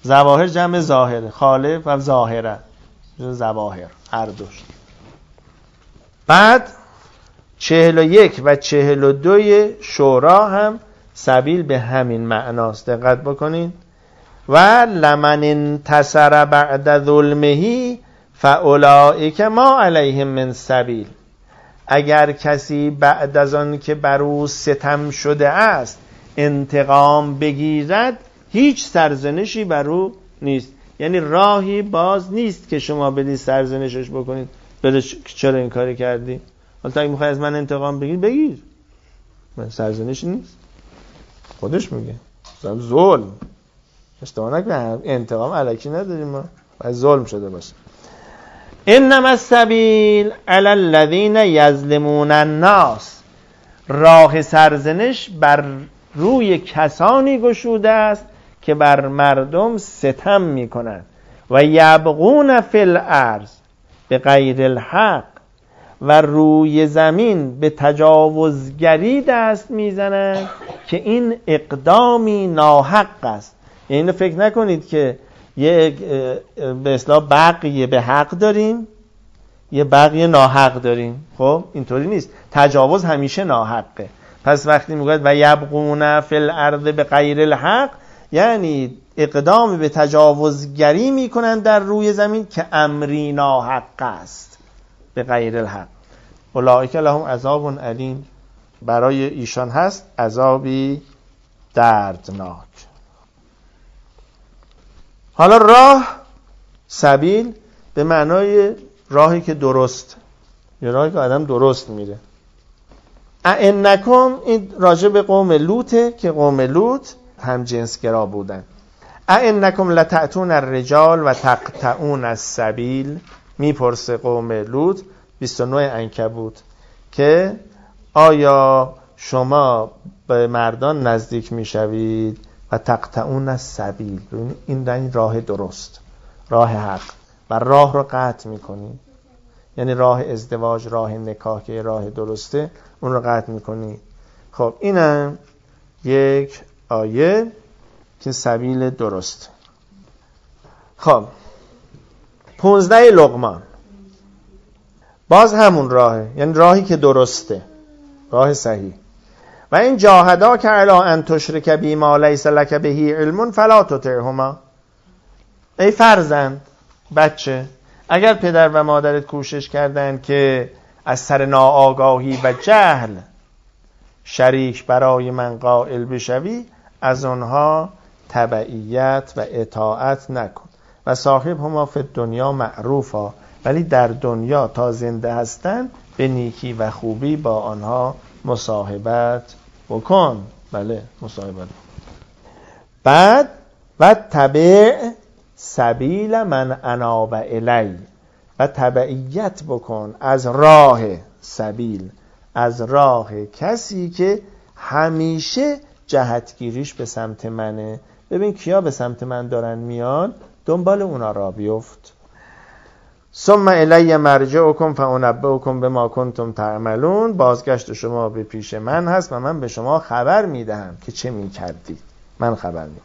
ظواهر جمع ظاهره، خالف و ظاهره، ظواهر هر دوش. بعد 41 و 42 شورا هم سبیل به همین معناست. دقت بکنین. و لمن انتصر بعد ظلمه فاولئک ما علیهم من سبیل. اگر کسی بعد از آن که بر او ستم شده است انتقام بگیرد، هیچ سرزنشی بر او نیست. یعنی راهی باز نیست که شما بدید سرزنشش بکنید، بده چرا این کاری کردی؟ حالا تا اگه میخوای از من انتقام بگیر بگیر، من سرزنشی نیست. خودش میگه ظلم اشتباه نکنم، انتقام الکی نداریم ما، باید ظلم شده باشه. انما السبیل علی الذین یظلمون الناس. راه سرزنش بر روی کسانی گشوده است که بر مردم ستم میکنند و یبغون فی الارض به غیر الحق، و روی زمین به تجاوزگری دست میزنند که این اقدامی ناحق است. یعنی فکر نکنید که یک به اصطلاح بغی به حق داریم، یه بغی ناحق داریم. خب اینطوری نیست. تجاوز همیشه ناحقه. پس وقتی میگوید و یبغون فی الارض به غیر الحق، یعنی اقدام به تجاوزگری میکنن در روی زمین که امری ناحق است، به غیر الحق. اولئک لهم عذاب علیم. برای ایشان هست عذابی دردناک. حالا راه، سبیل به معنای راهی که درست، یه راهی که آدم درست میره. ائنکم، این راجع به قوم لوطه که قوم لوط هم جنسگرا بودن. ائنکم لتأتون الرجال و تقطعون السبیل. میپرسه قوم لوط 29 عنکبوت که آیا شما به مردان نزدیک میشوید و تقطعون السبیل، این راه درست، راه حق، و راه رو قطع میکنید. یعنی راه ازدواج، راه نکاح که راه درسته، اون رو قطع میکنید. خب اینم یک آیه که سبیل درست. خب 15 لقمان باز همون راهه، یعنی راهی که درسته، راه صحیح. و این جاهدا که علی ان تشرک بی ما لیس لک به علم فلا تطعهما. ای فرزند، بچه، اگر پدر و مادرت کوشش کردن که از سر ناآگاهی و جهل شریک برای من قائل بشوی، از آنها تبعیت و اطاعت نکن. و صاحب هما فی دنیا معروفا، ولی در دنیا تا زنده هستن به نیکی و خوبی با آنها مصاحبت بکن. بله، مصاحبت. بعد و تبع سبیل من اناب الی، و تبعیت بکن از راه سبیل، از راه کسی که همیشه جهتگیریش به سمت منه. ببین کیا به سمت من دارن میان، دنبال اونا را بیفت. ثم الی مرجعکم فانبئکم بما کنتم تعملون. بازگشت شما به پیش من هست و من به شما خبر میدهم که چه میکردید. من خبر میدم.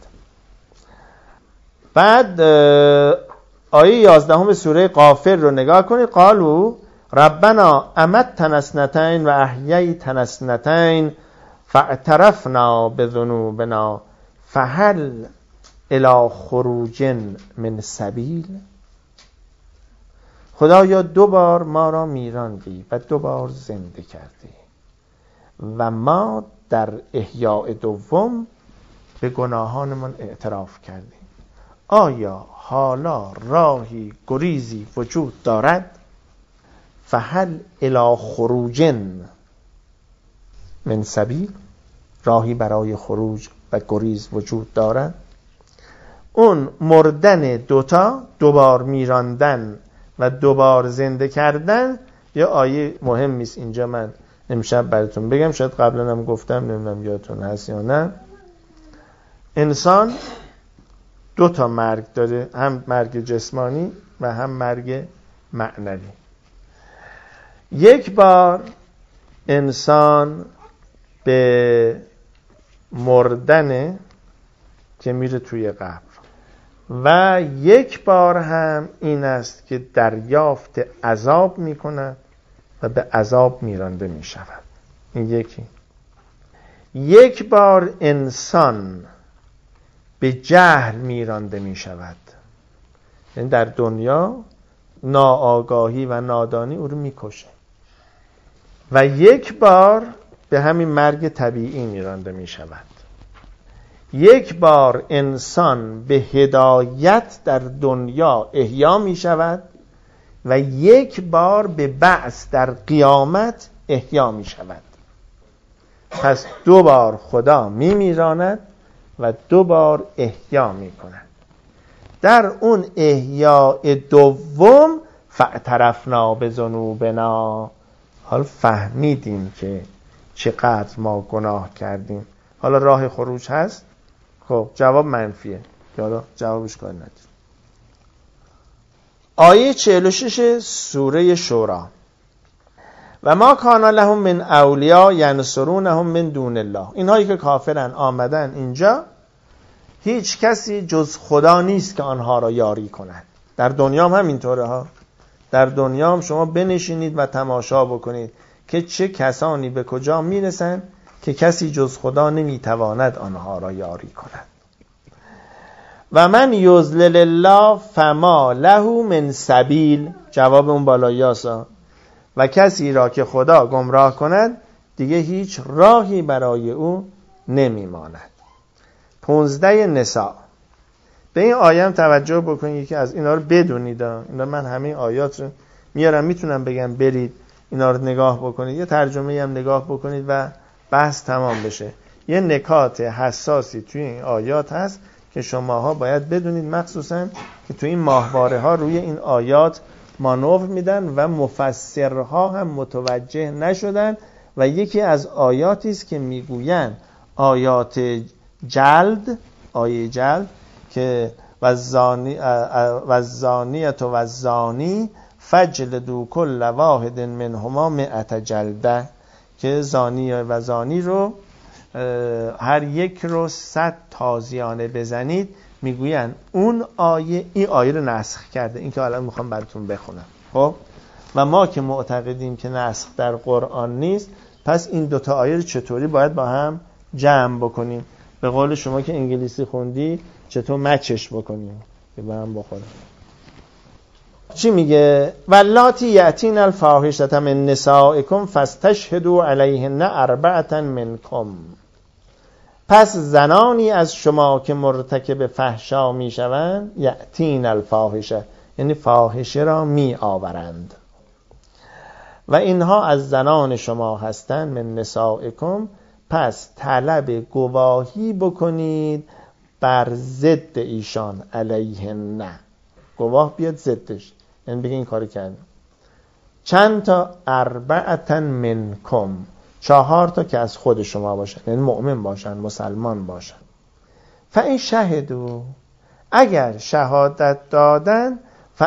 بعد آیه 11 سوره غافر رو نگاه کنید. قالوا ربنا امتنا اثنتین و احییتنا اثنتین فاعترفنا بذنوبنا فهل الی خروج من سبیل. خدایا 2 بار ما را میراندی و 2 بار زنده کردی و ما در احیاء دوم به گناهانمان اعتراف کردیم. آیا حالا راهی گریزی وجود دارد؟ فهل الی خروج من سبیل، راهی برای خروج و گریز وجود دارد؟ اون مردن 2 بار میراندن و 2 بار زنده کردن یه آیه مهمی است. اینجا من امشب براتون بگم، شاید قبلا هم گفتم، نمیدونم یادتون هست یا نه. انسان 2 تا مرگ داره، هم مرگ جسمانی و هم مرگ معنوی. یک بار انسان به مردن که میره توی قبر، و یک بار هم این است که دریافت عذاب می کند و به عذاب میرانده می شود. این یکی. یک بار انسان به جهل میرانده می شود، یعنی در دنیا ناآگاهی و نادانی او رو می کشه، و یک بار به همین مرگ طبیعی میرانده می شود. یک بار انسان به هدایت در دنیا احیا می شود و یک بار به بعث در قیامت احیا می شود. پس 2 بار خدا می میراند و 2 بار احیا می کند. در اون احیاء دوم فاعترفنا بذنوبنا، حالا فهمیدیم که چقدر ما گناه کردیم، حالا راه خروج هست. خب جواب منفیه، حالا جوابش کار نداره. آیه 46 سوره شورا: و ما کان لهم من اولیاء ینصرونهم من دون الله. اینهایی که کافرن آمدن اینجا، هیچ کسی جز خدا نیست که آنها را یاری کند. در دنیا هم همینطوره ها. در دنیا هم شما بنشینید و تماشا بکنید که چه کسانی به کجا میرسن که کسی جز خدا نمیتواند آنها را یاری کند. و من یضلل الله فما له من سبیل، جواب اون بالاییاسا. و کسی را که خدا گمراه کند دیگه هیچ راهی برای او نمیماند. 15 نساء. به این آیه توجه بکنید که از اینا رو بدونید. اینا من همه آیات رو میارم، میتونم بگم برید اینا رو نگاه بکنید، یه ترجمه هم نگاه بکنید و بحث تمام بشه. یه نکات حساسی توی این آیات هست که شماها باید بدونید، مخصوصا که توی این ماهواره ها روی این آیات مانور میدن و مفسرها هم متوجه نشدن. و یکی از آیاتی است که میگوین آیات جلد، آیه جلد که والزانیة والزانی فجلدوا کل واحد منهما 100 جلده، که زانی و زانی رو هر یک رو 100 تازیانه بزنید. میگوین اون آیه این آیه رو نسخ کرده. این که الان میخوام براتون بخونم. خب و ما که معتقدیم که نسخ در قرآن نیست، پس این 2 آیه رو چطوری باید با هم جمع بکنیم؟ به قول شما که انگلیسی خوندی چطور مچش بکنیم که با هم بخوریم. چی میگه؟ واللاتی یأتین الفاحشة من نسائکم فاستشهدوا علیهن 4 منکم. پس زنانی از شما که مرتکب فحشا میشوند، یأتین الفاحشه، یعنی فاحشه را می آورند، و اینها از زنان شما هستند، من نسائکم، پس طلب گواهی بکنید بر ضد ایشان، علیهن، گواه بیاد ضدش، یعنی بگه این کار کردن. چند تا؟ 4 منکم، 4 تا که از خود شما باشن، یعنی مؤمن باشن، مسلمان باشن. فإن شهدوا، اگر شهادت دادن،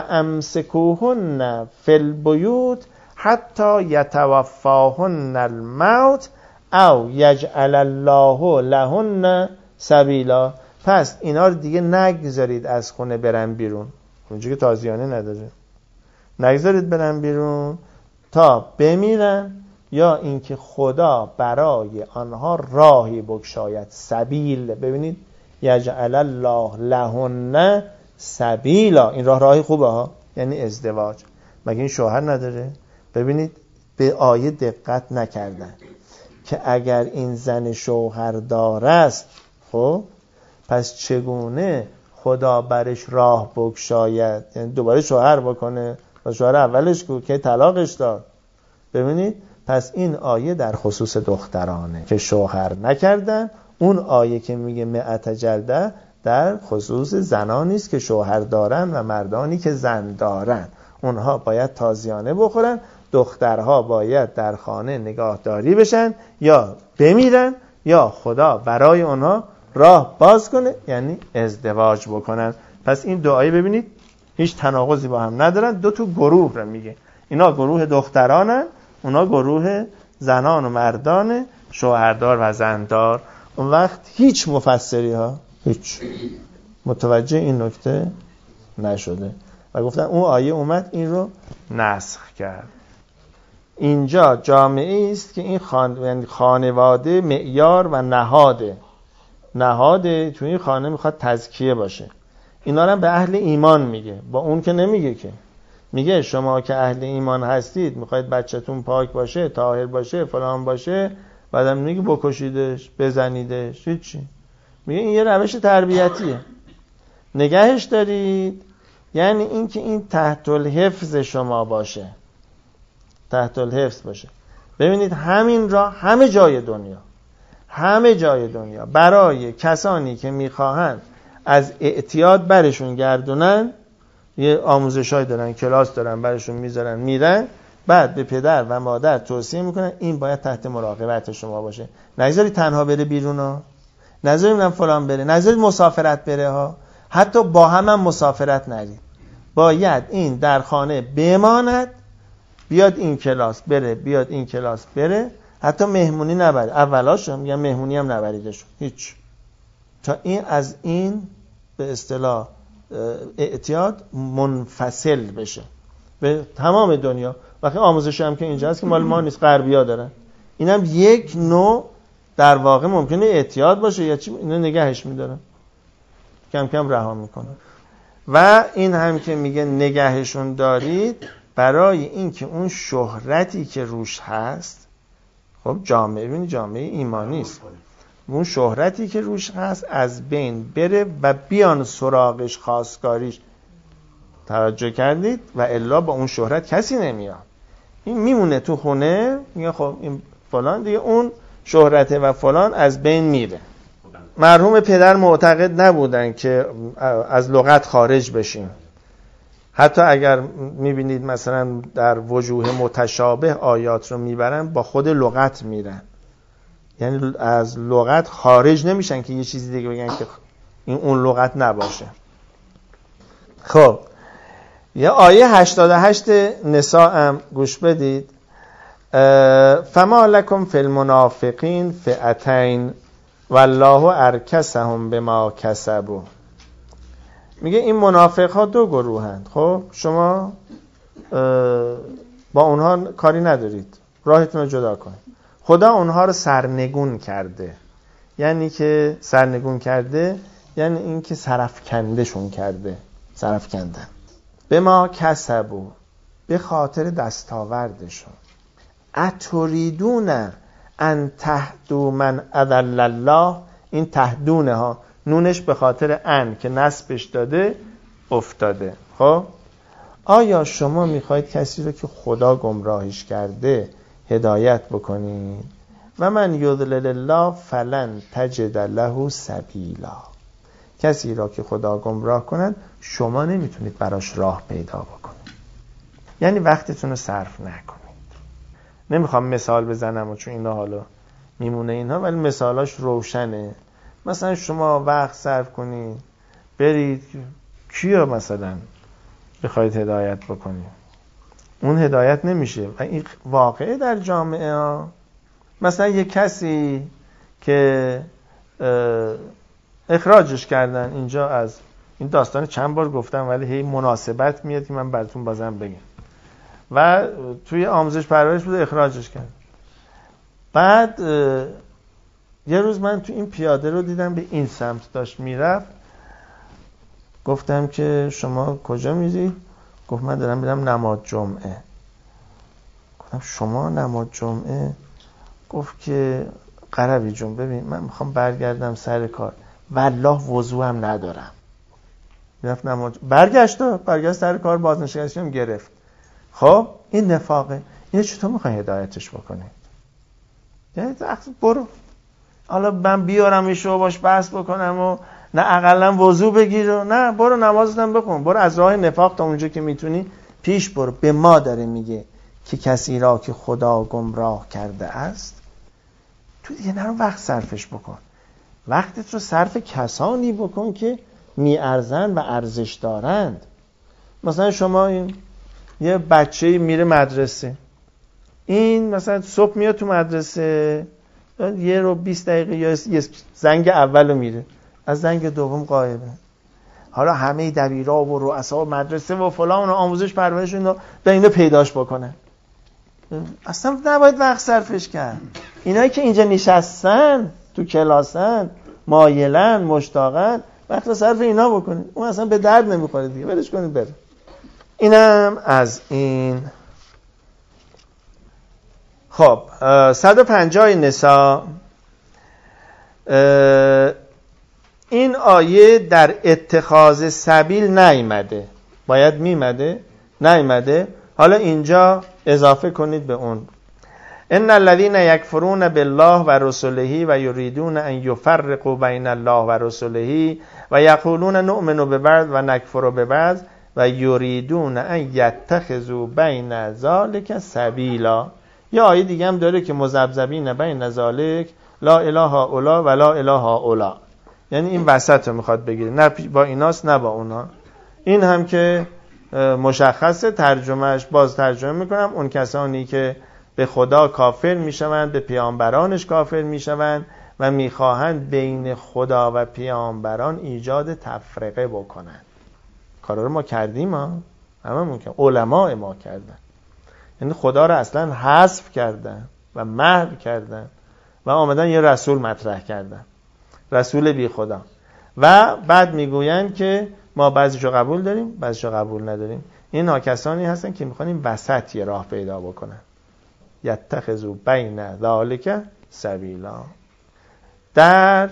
فامسکوهن فی البیوت حتی یتوفاهن الموت او یجعل الله لهن سبیلا. پس اینا رو دیگه نگذارید از خونه برن بیرون، اونجا که تازیانه نداره، نگذارید برن بیرون تا بمیرن، یا اینکه خدا برای آنها راهی بگشاید. سبیل، ببینید یجعل الله لهن سبیلا، این راه خوبه ها، یعنی ازدواج. مگه این شوهر نداره؟ ببینید به آیه دقت نکردن که اگر این زن شوهر داره است، خب پس چگونه خدا برش راه بگشاید؟ یعنی دوباره شوهر بکنه و شوهر اولش که طلاقش داد. ببینید پس این آیه در خصوص دخترانه که شوهر نکردن. اون آیه که میگه 100 جلده در خصوص زنانی است که شوهر دارن و مردانی که زن دارن. اونها باید تازیانه بخورن، دخترها باید در خانه نگاهداری بشن یا بمیرن، یا خدا برای اونها راه باز کنه، یعنی ازدواج بکنن. پس این 2 آیه ببینید هیچ تناقضی با هم ندارن. 2 تا گروه رو میگه. اینا گروه دخترانن، اونا گروه زنان و مردان، شوهردار و زندار. اون وقت هیچ مفسری ها، هیچ متوجه این نکته نشده و گفتن اون آیه اومد این رو نسخ کرد. اینجا جامعه است که این یعنی خانواده معیار و نهاده تو این خانه میخواد تزکیه باشه. اینا رو به اهل ایمان میگه، با اون که نمیگه، که میگه شما که اهل ایمان هستید میخواید بچه‌تون پاک باشه، طاهر باشه، فلان باشه، بعدم میگه بکشیدش، بزنیدش، هیچی. میگه این یه روش تربیتیه، نگهش دارید، یعنی این که این تحت الحفظ شما باشه، تحت الحفظ باشه. ببینید همین را همه جای دنیا برای کسانی که میخواهند از اعتیاد برشون گردونن یه آموزشای دارن، کلاس دارن، برشون میذارن میرن، بعد به پدر و مادر توصیه میکنن این باید تحت مراقبت شما باشه، نذارید تنها بره بیرون ها، نذارید فلان بره، نذارید مسافرت بره ها، حتی با هم مسافرت نرید، باید این در خانه بماند، بیاد این کلاس بره، بیاد این کلاس بره، حتی مهمونی نبرید. اولاش میگن مهمونی هم نبریدشون، هیچ، تا این از این به اصطلاح اعتیاد منفصل بشه به تمام دنیا. وقتی آموزش هم که اینجا هست که مال ما نیست، غربی‌ها دارن، اینم یک نوع در واقع ممکنه اعتیاد باشه یا چی، اینو نگهش می‌دارن، کم کم رها میکنن. و این هم که میگه نگهشون دارید برای این که اون شهرتی که روش هست، خب جامعه ایمانی است، اون شهرتی که روش هست از بین بره و بیان سراغش، خواستگاریش. توجه کردید؟ و الا با اون شهرت کسی نمیاد، این میمونه تو خونه، میگه خب این فلان دیگه، اون شهرته و فلان از بین میره. مرحوم پدر معتقد نبودن که از لغت خارج بشیم، حتی اگر میبینید مثلا در وجوه متشابه آیات رو میبرن، با خود لغت میرن، یعنی از لغت خارج نمیشن که یه چیزی دیگه بگن که این اون لغت نباشه. خب یه آیه 88 نساء هم گوش بدید. فما لکم فی المنافقین فئتین والله ارکسهم بما کسبوا. میگه این منافق ها دو گروهند، خب شما با اونها کاری ندارید، راهتون رو جدا کنید. خدا اونها رو سرنگون کرده، یعنی که سرنگون کرده یعنی این که سرفکندشون کرده، سرفکندن. به ما کسبوا، به خاطر دستاوردشون. اتریدون ان تهدوا من اضل الله، این تهدونه ها نونش به خاطر ان که نصبش داده افتاده. خب آیا شما میخواید کسی رو که خدا گمراهش کرده هدایت بکنید؟ و من یضلل الله فلن تجد له سبیلا، کسی را که خدا گمراه کند شما نمیتونید براش راه پیدا بکنید، یعنی وقتتون رو صرف نکنید. نمیخوام مثال بزنم چون اینا حالا میمونه اینها، ولی مثالاش روشنه. مثلا شما وقت صرف کنید برید کیا مثلا بخواید هدایت بکنید، اون هدایت نمیشه و این واقعه در جامعه ها. مثلا یک کسی که اخراجش کردن اینجا، از این داستان چند بار گفتم ولی هی مناسبت میاد که من براتون بازم بگم، و توی آموزش پرورش بود اخراجش کرد. بعد یه روز من تو این پیاده رو دیدم به این سمت داشت میرفت، گفتم که شما کجا میری؟ گفت من دارم میرم نماز جمعه. گفتم شما نماز جمعه؟ گفت که قربی جون ببین من میخوام برگردم سر کار، والله وضو هم ندارم. رفت نماز، برگشت سر کار، بازنشسته‌ام گرفت. خب این نفاقه. اینو چطور میخوای هدایتش بکنی؟ یعنی برو حالا من بیارمشو باش بحث بکنم و نه اقلا وضو بگیر و نه برو نمازتم بخون، برو از راه نفاق تا اونجا که میتونی پیش برو. به ما داره میگه که کسی را که خدا گمراه کرده است تو دیگه نرو وقت صرفش بکن، وقتت رو صرف کسانی بکن که میارزن و ارزش دارند. مثلا شما این یه بچه میره مدرسه، این مثلا صبح میاد تو مدرسه 1 رو 20 دقیقه یا یه زنگ اولو میره، از زنگ دوم غایبه. حالا همه دبیرا و رؤسا و مدرسه و فلان و آموزش پرورش اینا به اینو پیداش بکنن. اصلا نباید وقت صرفش کرد. اینایی که اینجا نشستن تو کلاسن، مایلن، مشتاقن، وقت صرف اینا بکنید. اون اصلا به درد نمیخوره دیگه، ولش کنید بره. اینم از این. خب 150 نساء. این آیه در اتخاذ سبیل نیامده، باید میمده، نیامده. حالا اینجا اضافه کنید به اون. ان الذين يكفرون بالله و رسله و يريدون ان يفرقوا بين الله و رسله و يقولون نؤمن ببعض و نكفر ببعض و يريدون ان يتخذوا بين ذلك سبیلا. یا آیه دیگه هم داره که مذبذبین بین ذلک لا اله هؤلاء و لا اله هؤلاء، یعنی این وسط رو میخواد بگیره، نه با ایناست نه با اونا. این هم که مشخصه، ترجمهش باز ترجمه میکنم، اون کسانی که به خدا کافر میشوند، به پیامبرانش کافر میشوند و میخواهند بین خدا و پیامبران ایجاد تفرقه بکنند. کارا رو ما کردیم، هممون که علماء ما کردن، یعنی خدا رو اصلا حذف کردن و محو کردن و آمدن یه رسول مطرح کردن، رسول بی خدا، و بعد میگویند که ما بعضیشو قبول داریم بعضیشو قبول نداریم. این کسانی هستن که میخوان این وسط یه راه پیدا بکنن. یتخذوا بین ذالک سبیلا. در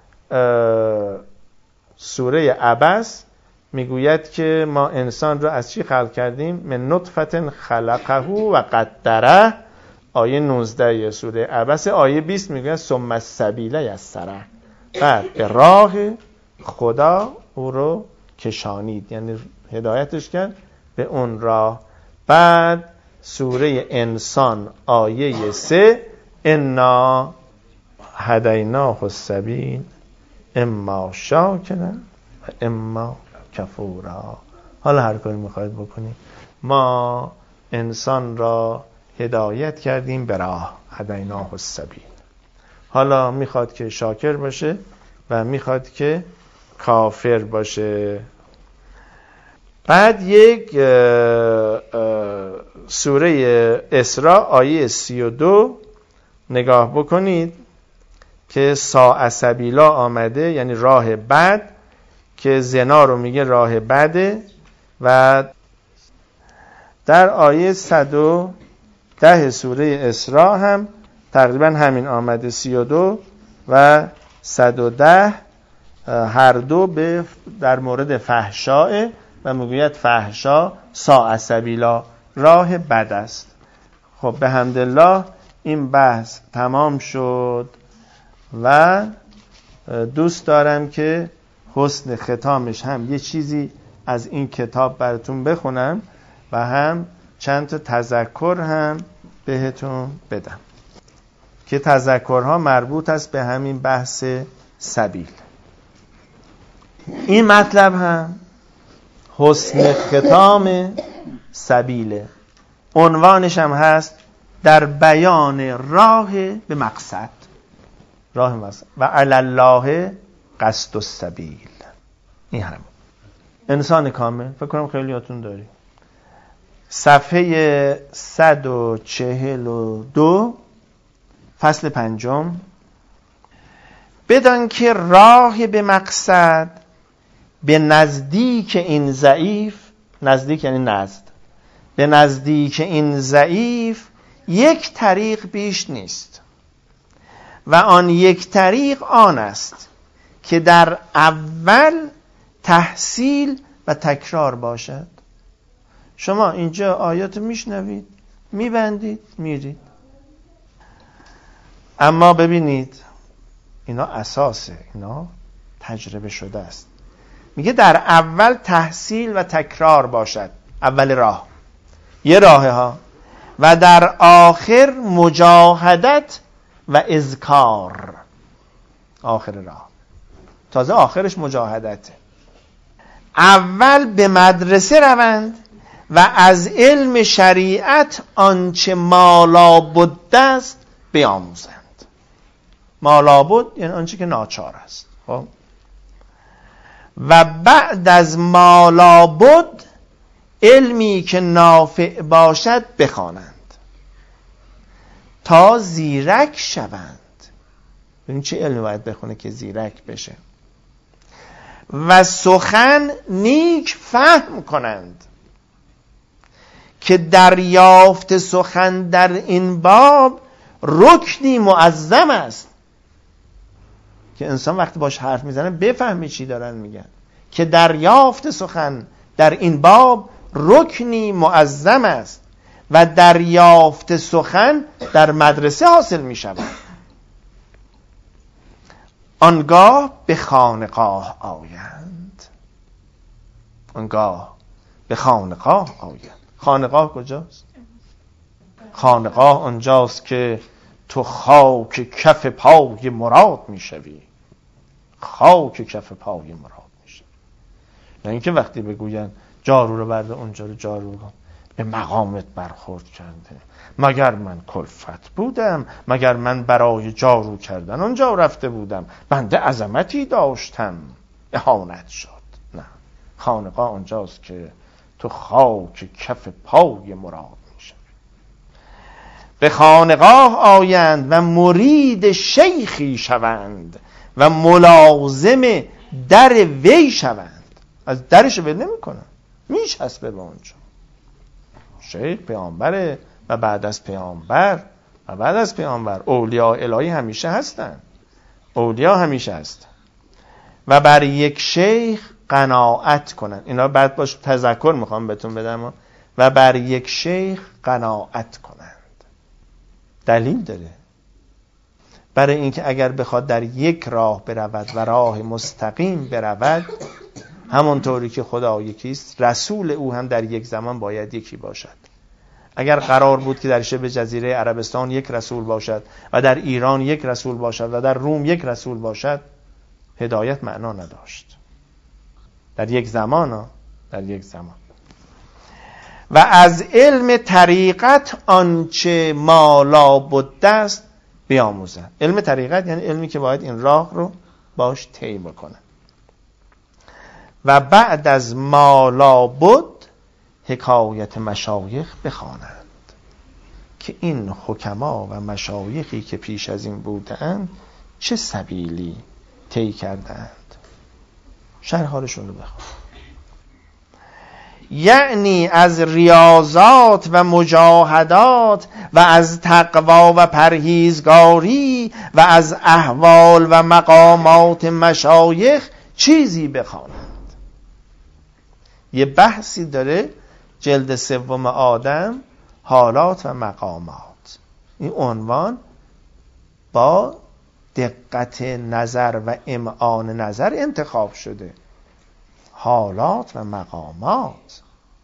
سوره عبس میگوید که ما انسان رو از چی خلق کردیم؟ من نطفه خلقه و قدره. آیه 19 سوره عبس. آیه 20 میگوید ثم السبیل یسره. بعد به راه خدا او رو کشانید، یعنی هدایتش کرد به اون راه. بعد سوره انسان آیه 3 انا هدیناه السبیل اما شاکرا و اما کفورا. حالا هر کاری میخواید بکنید، ما انسان را هدایت کردیم به راه، هدیناه السبیل. حالا میخواد که شاکر باشه و میخواد که کافر باشه. بعد یک سوره اسراء آیه 32 نگاه بکنید که ساء سبیلا آمده، یعنی راه بد، که زنا رو میگه راه بده. و در آیه 110 سوره اسراء هم تقریبا همین آمده، 32 و 110 هر دو به در مورد فحشاء و میگوید فحشا ساء سبیلا، راه بد است. خب به حمدالله این بحث تمام شد و دوست دارم که حسن ختامش هم یه چیزی از این کتاب براتون بخونم و هم چند تا تذکر هم بهتون بدم که تذکرها مربوط است به همین بحث سبیل. این مطلب هم حسن ختام سبیله. عنوانش هم هست در بیان راه به مقصد، راه مقصد و علی الله قصد السبیل. این هم انسان کامل، فکر کنم خیلیاتون داری. صفحه 142 فصل 5. بدان که راه به مقصد به نزدیک این ضعیف، نزدیک یعنی نزد، به نزدیک این ضعیف یک طریق بیش نیست و آن یک طریق آن است که در اول تحصیل و تکرار باشد. شما اینجا آیات میشنوید، میبندید، میرید، اما ببینید اینا اساسه، اینا تجربه شده است. میگه در اول تحصیل و تکرار باشد، اول راه، یه راه ها، و در آخر مجاهدت و اذکار، آخر راه، تازه آخرش مجاهدته. اول به مدرسه روند و از علم شریعت آنچه مالابد است بیاموزند. مالابد یعنی آنچه که ناچار است. خب و بعد از ما لابد علمی که نافع باشد بخوانند تا زیرک شوند. این چه علمی باید بخونه که زیرک بشه؟ و سخن نیک فهم کنند که دریافت سخن در این باب رکنی معظم است. که انسان وقتی باش حرف میزنه بفهمی چی دارن میگن. که دریافت سخن در این باب رکنی معظم است و دریافت سخن در مدرسه حاصل میشود. آنگاه به خانقاه آیند. آنگاه به خانقاه آیند. خانقاه کجاست؟ خانقاه آنجاست که تو خاک کف پای مراد میشوی. خاک کف پای مراد میشوی. نه اینکه وقتی بگوین جارو رو برده اونجا رو جارو کن، به مقامت برخورد کرده. مگر من کلفت بودم؟ مگر من برای جارو کردن اونجا رفته بودم؟ بنده عظمتی داشتم اهانت شد. نه، خانقاه اونجاست که تو خاک کف پای مراد میشه. به خانقاه آیند و مرید شیخی شوند و ملازم در وی شوند. از درش ول نمی کنن، میچسبه به اونجا. شیخ پیامبره و بعد از پیامبر و بعد از پیامبر اولیاء الهی همیشه هستن. اولیا همیشه هستن و بر یک شیخ قناعت کنن. اینا بعد باش تذکر میخوام بهتون بدم. و بر یک شیخ قناعت کنند. دلیل داره. برای اینکه اگر بخواد در یک راه برود و راه مستقیم برود، همونطوری که خدا یکیست، رسول او هم در یک زمان باید یکی باشد. اگر قرار بود که در شبه جزیره عربستان یک رسول باشد و در ایران یک رسول باشد و در روم یک رسول باشد، هدایت معنا نداشت. در یک زمان و از علم طریقت آنچه ما لابد است بیاموزند. علم طریقت یعنی علمی که باید این راه رو باش طی بکنه. و بعد از ما لابد حکایت مشایخ بخوانند که این حکما و مشایخی که پیش از این بودند چه سبیلی طی کردند. شرح حالشون رو بخوان. یعنی از ریاضات و مجاهدات و از تقوا و پرهیزگاری و از احوال و مقامات مشایخ چیزی بخوانند. یه بحثی داره جلد 3 آدم، حالات و مقامات. این عنوان با دقت نظر و امعان نظر انتخاب شده. حالات و مقامات.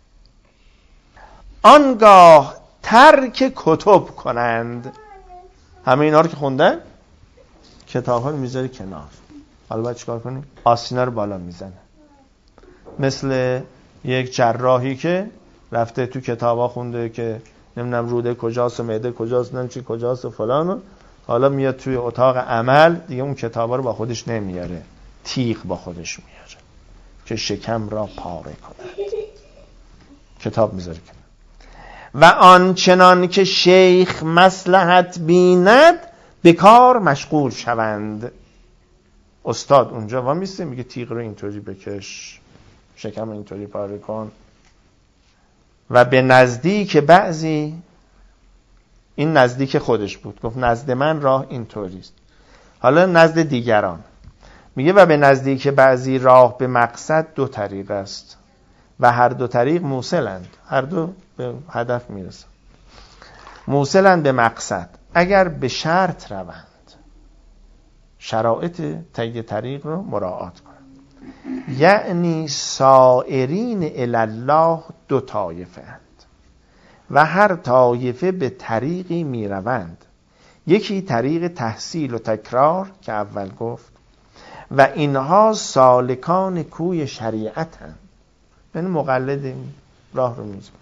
آنگاه ترک کتب کنند. همه اینا رو که خوندن، کتاب ها رو میذاری کنار. حالا باید چیکار کنیم؟ آستینا رو بالا میزنه. مثل یک جراحی که رفته تو کتاب ها خونده که نمیدونم روده کجاست و معده کجاست، نمیدونم چی کجاست و فلانو. حالا میاد توی اتاق عمل دیگه اون کتاب ها رو با خودش نمیاره، تیغ با خودش میاره که شکم را پاره کند. کتاب میذاره کنه. و آنچنان که شیخ مصلحت بیند به کار مشغول شوند. استاد اونجا وامیسته میگه تیغ رو اینطوری بکش، شکم رو اینطوری پاره کن. و به نزدیک بعضی، این نزدیک خودش بود، گفت نزد من راه اینطوریست. حالا نزد دیگران میگه و به نزدیک بعضی راه به مقصد 2 طریق است و هر 2 طریق موصلند. هر دو به هدف میرسن. موصلند به مقصد اگر به شرط روند، شرایط طی طریق رو مراعات کنند. یعنی سائرین الی الله 2 طایفه اند و هر طایفه به طریقی میروند. یکی طریق تحصیل و تکرار که اول گفت و اینها سالکان کوی شریعت هستند، یعنی مقلد راه رو میزن.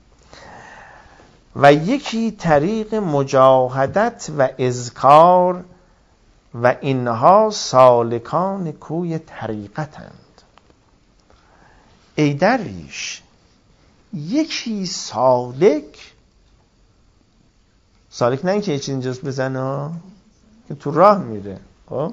و یکی طریق مجاهدت و اذکار و اینها سالکان کوی طریقت هستند. ای درویش یکی سالک نه اینکه یه چیز اینجاست بزنه که تو راه میره، خب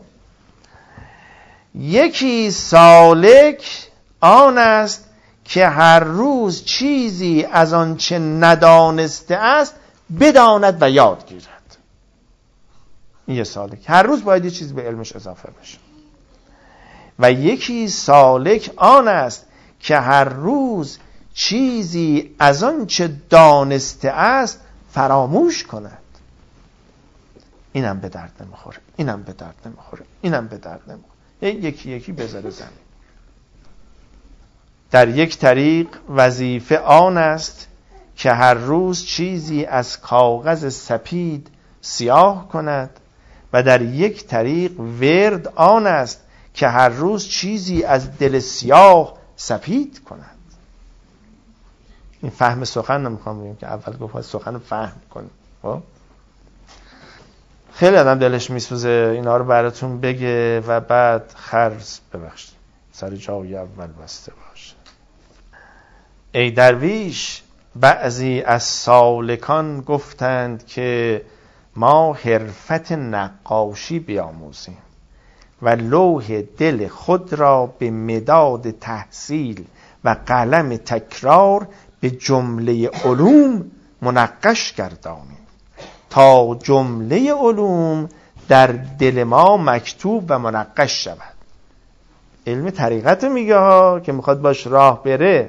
یکی سالک آن است که هر روز چیزی از آنچه ندانسته است بداند و یاد گیرد. این یه سالک، هر روز باید یه چیز به علمش اضافه بشه. و یکی سالک آن است که هر روز چیزی از آنچه دانسته است فراموش کند. اینم به درد نمیخوره، اینم به درد نمیخوره، اینم به درد نمیخوره، یکی یکی بذاره زمین. در یک طریق وظیفه آن است که هر روز چیزی از کاغذ سپید سیاه کند و در یک طریق ورد آن است که هر روز چیزی از دل سیاه سپید کند. این فهم سخن نمیخوام بگیم که اول گفت سخن فهم کنیم. خیلی آدم دلش میسوزه اینا رو براتون بگه و بعد خرز ببخشید سر جای اول بسته باشه. ای درویش بعضی از سالکان گفتند که ما حرفت نقاشی بیاموزیم و لوح دل خود را به مداد تحصیل و قلم تکرار به جمله علوم منقش گردانیم تا جمله علوم در دل ما مکتوب و منقش شود. علم طریقت میگه ها که میخواد باش راه بره.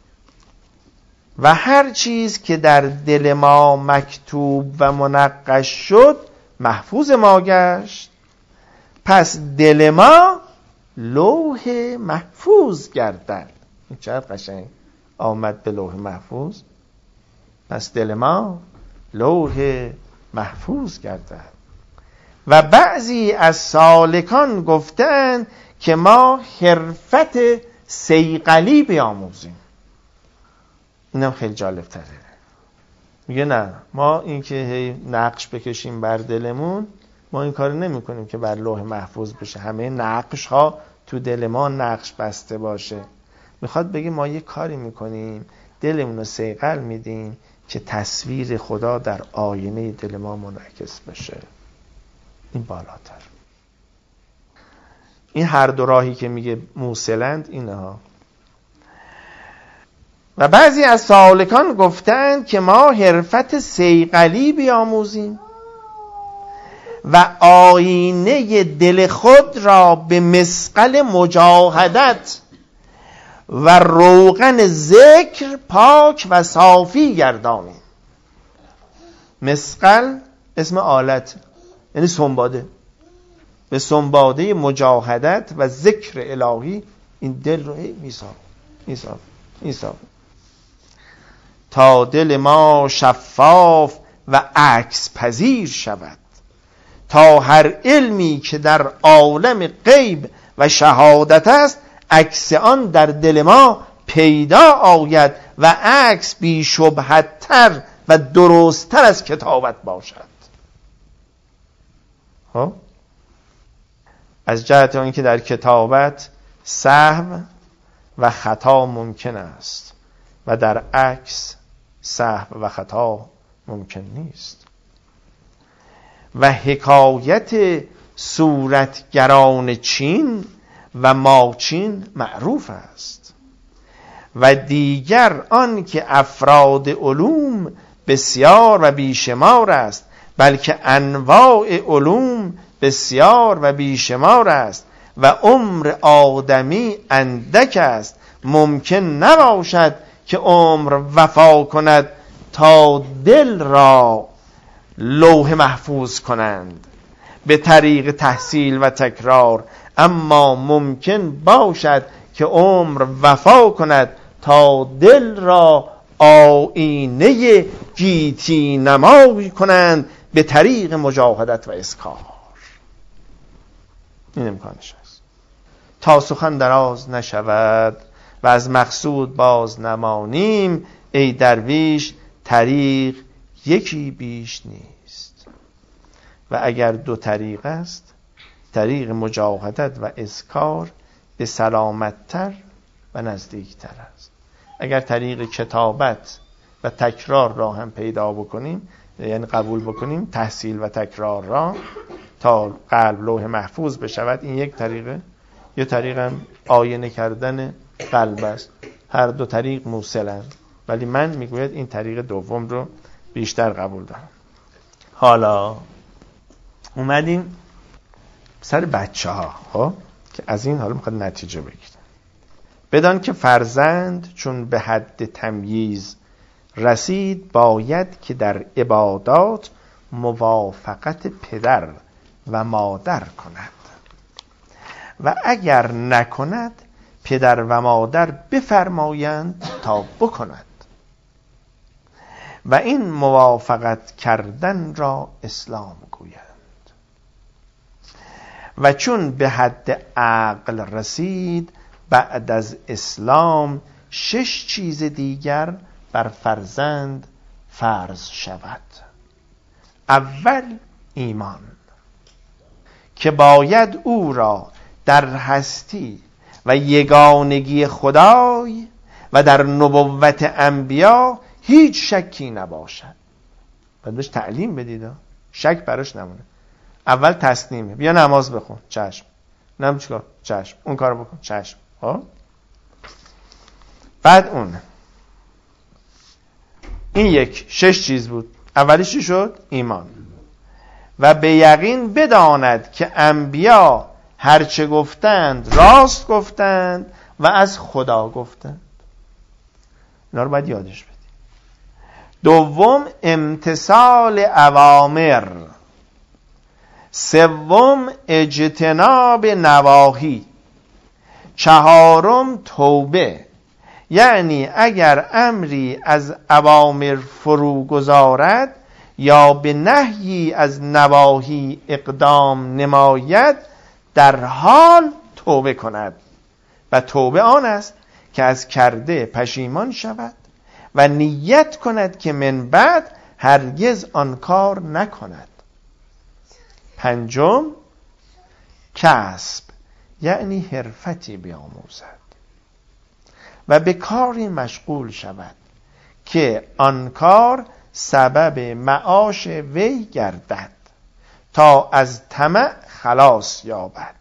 و هر چیز که در دل ما مکتوب و منقش شد محفوظ ما گشت، پس دل ما لوح محفوظ گردد. این چقدر قشنگ آمد به لوح محفوظ. پس دل ما لوح محفوظ گردد. و بعضی از سالکان گفتند که ما حرفت صیقلی بیاموزیم. اینم خیلی جالب تره. میگه نه، ما این که هی نقش بکشیم بر دلمون، ما این کار نمی کنیم که بر لوح محفوظ بشه همه نقش ها تو دل ما نقش بسته باشه. میخواد بگه ما یه کاری میکنیم دلمون رو صیقل میدیم که تصویر خدا در آینه دل ما منعکس بشه. این بالاتر. این هر دو راهی که میگه موصلند اینه ها. و بعضی از سالکان گفتند که ما حرفت صیقلی بیاموزیم و آینه دل خود را به مسقل مجاهدت و روغن ذکر پاک و صافی گردانیم. مسقل اسم آلت، یعنی سنباده. به سنباده مجاهدت و ذکر الهی این دل رو میساف تا دل ما شفاف و عکس پذیر شود، تا هر علمی که در عالم غیب و شهادت است عکس آن در دل ما پیدا آید و عکس بی شبهت تر و درست تر از کتابت باشد. خب از جهت آن که در کتابت سهو و خطا ممکن است و در عکس سهو و خطا ممکن نیست. و حکایت صورتگران چین و ماچین معروف است و دیگر آن که افراد علوم بسیار و بیشمار است، بلکه انواع علوم بسیار و بیشمار است و عمر آدمی اندک است. ممکن نباشد که عمر وفا کند تا دل را لوح محفوظ کنند به طریق تحصیل و تکرار، اما ممکن باشد که عمر وفا کند تا دل را آینه گیتی نمایی کنند به طریق مجاهدت و اسکار. این امکانش است. تا سخن دراز نشود و از مقصود باز نمانیم، ای درویش طریق یکی بیش نیست و اگر دو طریق است، طریق مجاهدت و اذکار به سلامت‌تر و نزدیکتر است. اگر طریق کتابت و تکرار را هم پیدا بکنیم، یعنی قبول بکنیم تحصیل و تکرار را تا قلب لوح محفوظ بشود، این یک طریقه. یه طریق هم آینه کردن قلب است. هر دو طریق موصلند، ولی من میگوید این طریق دوم رو بیشتر قبول دارم. حالا اومدیم سر بچه ها، خب که از این حالا میخواد نتیجه بگیریم. بدان که فرزند چون به حد تمییز رسید، باید که در عبادات موافقت پدر و مادر کند و اگر نکند پدر و مادر بفرمایند تا بکند و این موافقت کردن را اسلام گویند. و چون به حد عقل رسید، بعد از اسلام 6 چیز دیگر بر فرزند فرض شود. اول ایمان، که باید او را در هستی و یگانگی خدای و در نبوت انبیا هیچ شکی نباشد. باید بهش تعلیم بدید، شک براش نمونه. اول تسلیمه، بیا نماز بخون، چشم. نم چیکار؟ چشم. اون کارو بکن، چشم. بعد اون این 6 چیز بود. اولیش چی شد؟ ایمان. و به یقین بداند که انبیا هرچه گفتند راست گفتند و از خدا گفتند. اینا رو باید یادش بدی. دوم امتثال اوامر. سوم اجتناب نواهی. چهارم توبه، یعنی اگر امری از اوامر فرو گذارد یا به نهی از نواهی اقدام نماید، در حال توبه کند و توبه آن است که از کرده پشیمان شود و نیت کند که من بعد هرگز آن کار نکند. پنجم کسب، یعنی حرفتی بیاموزد و به کاری مشغول شود که آن کار سبب معاش وی گردد تا از طمع خلاص یابد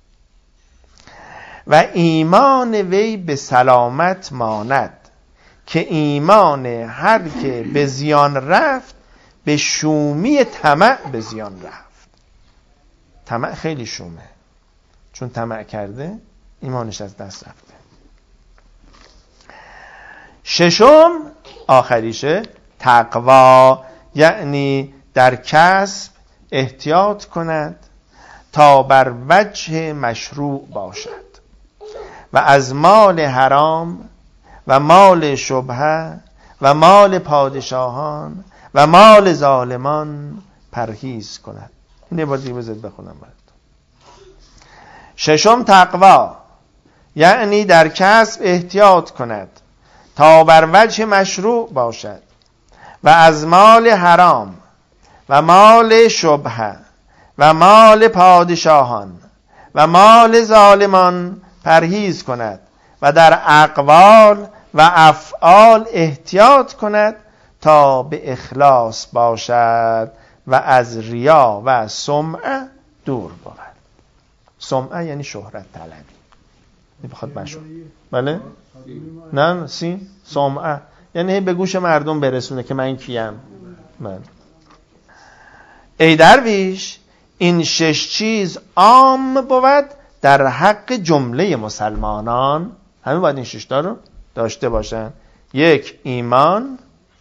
و ایمان وی به سلامت ماند، که ایمان هر که به زیان رفت به شومی طمع به زیان رفت. طمع خیلی شومه، چون طمع کرده ایمانش از دست رفته. ششم آخریشه تقوا، یعنی در کسب احتیاط کند تا بر وجه مشروع باشد و از مال حرام و مال شبهه و مال پادشاهان و مال ظالمان پرهیز کند. این بار دیگه بذارید بخونم برات. ششم تقوا، یعنی در کسب احتیاط کند تا بر وجه مشروع باشد و از مال حرام و مال شبهه و مال پادشاهان و مال ظالمان پرهیز کند و در اقوال و افعال احتیاط کند تا به اخلاص باشد و از ریا و سمعه دور بود. سمعه یعنی شهرت طلبی. بخواد مشهور. بله؟ نه سین سمعه یعنی به گوش مردم برسونه که من کیم. من. ای درویش، این 6 چیز عام بود در حق جمله مسلمانان. همه باید این 6 تا رو داشته باشن. 1 ایمان،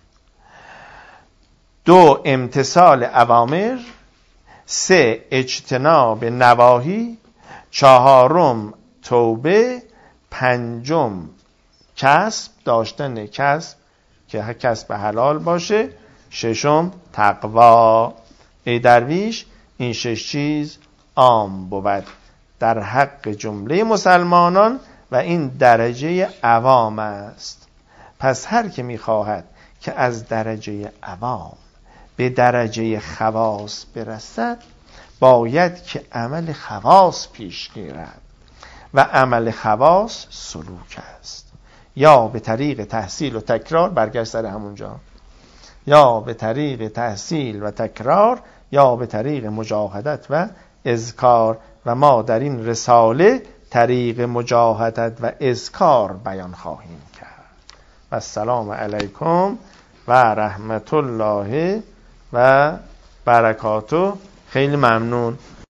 2 امتثال اوامر، 3 اجتناب نواهی، 4 توبه، 5 کسب، داشتن کسب که کسب حلال باشه، 6 تقوا. ای درویش، این 6 چیز عام بود در حق جمله مسلمانان و این درجه عوام است. پس هر که می‌خواهد که از درجه عوام به درجه خواص برسد، باید که عمل خواص پیش گیرد و عمل خواص سلوک است. یا به طریق تحصیل و تکرار، برگشت سر همونجا، یا به طریق تحصیل و تکرار یا به طریق مجاهدت و اذکار. و ما در این رساله طریق مجاهدت و اذکار بیان خواهیم کرد. و السلام علیکم و رحمت الله و برکاته. خیلی ممنون.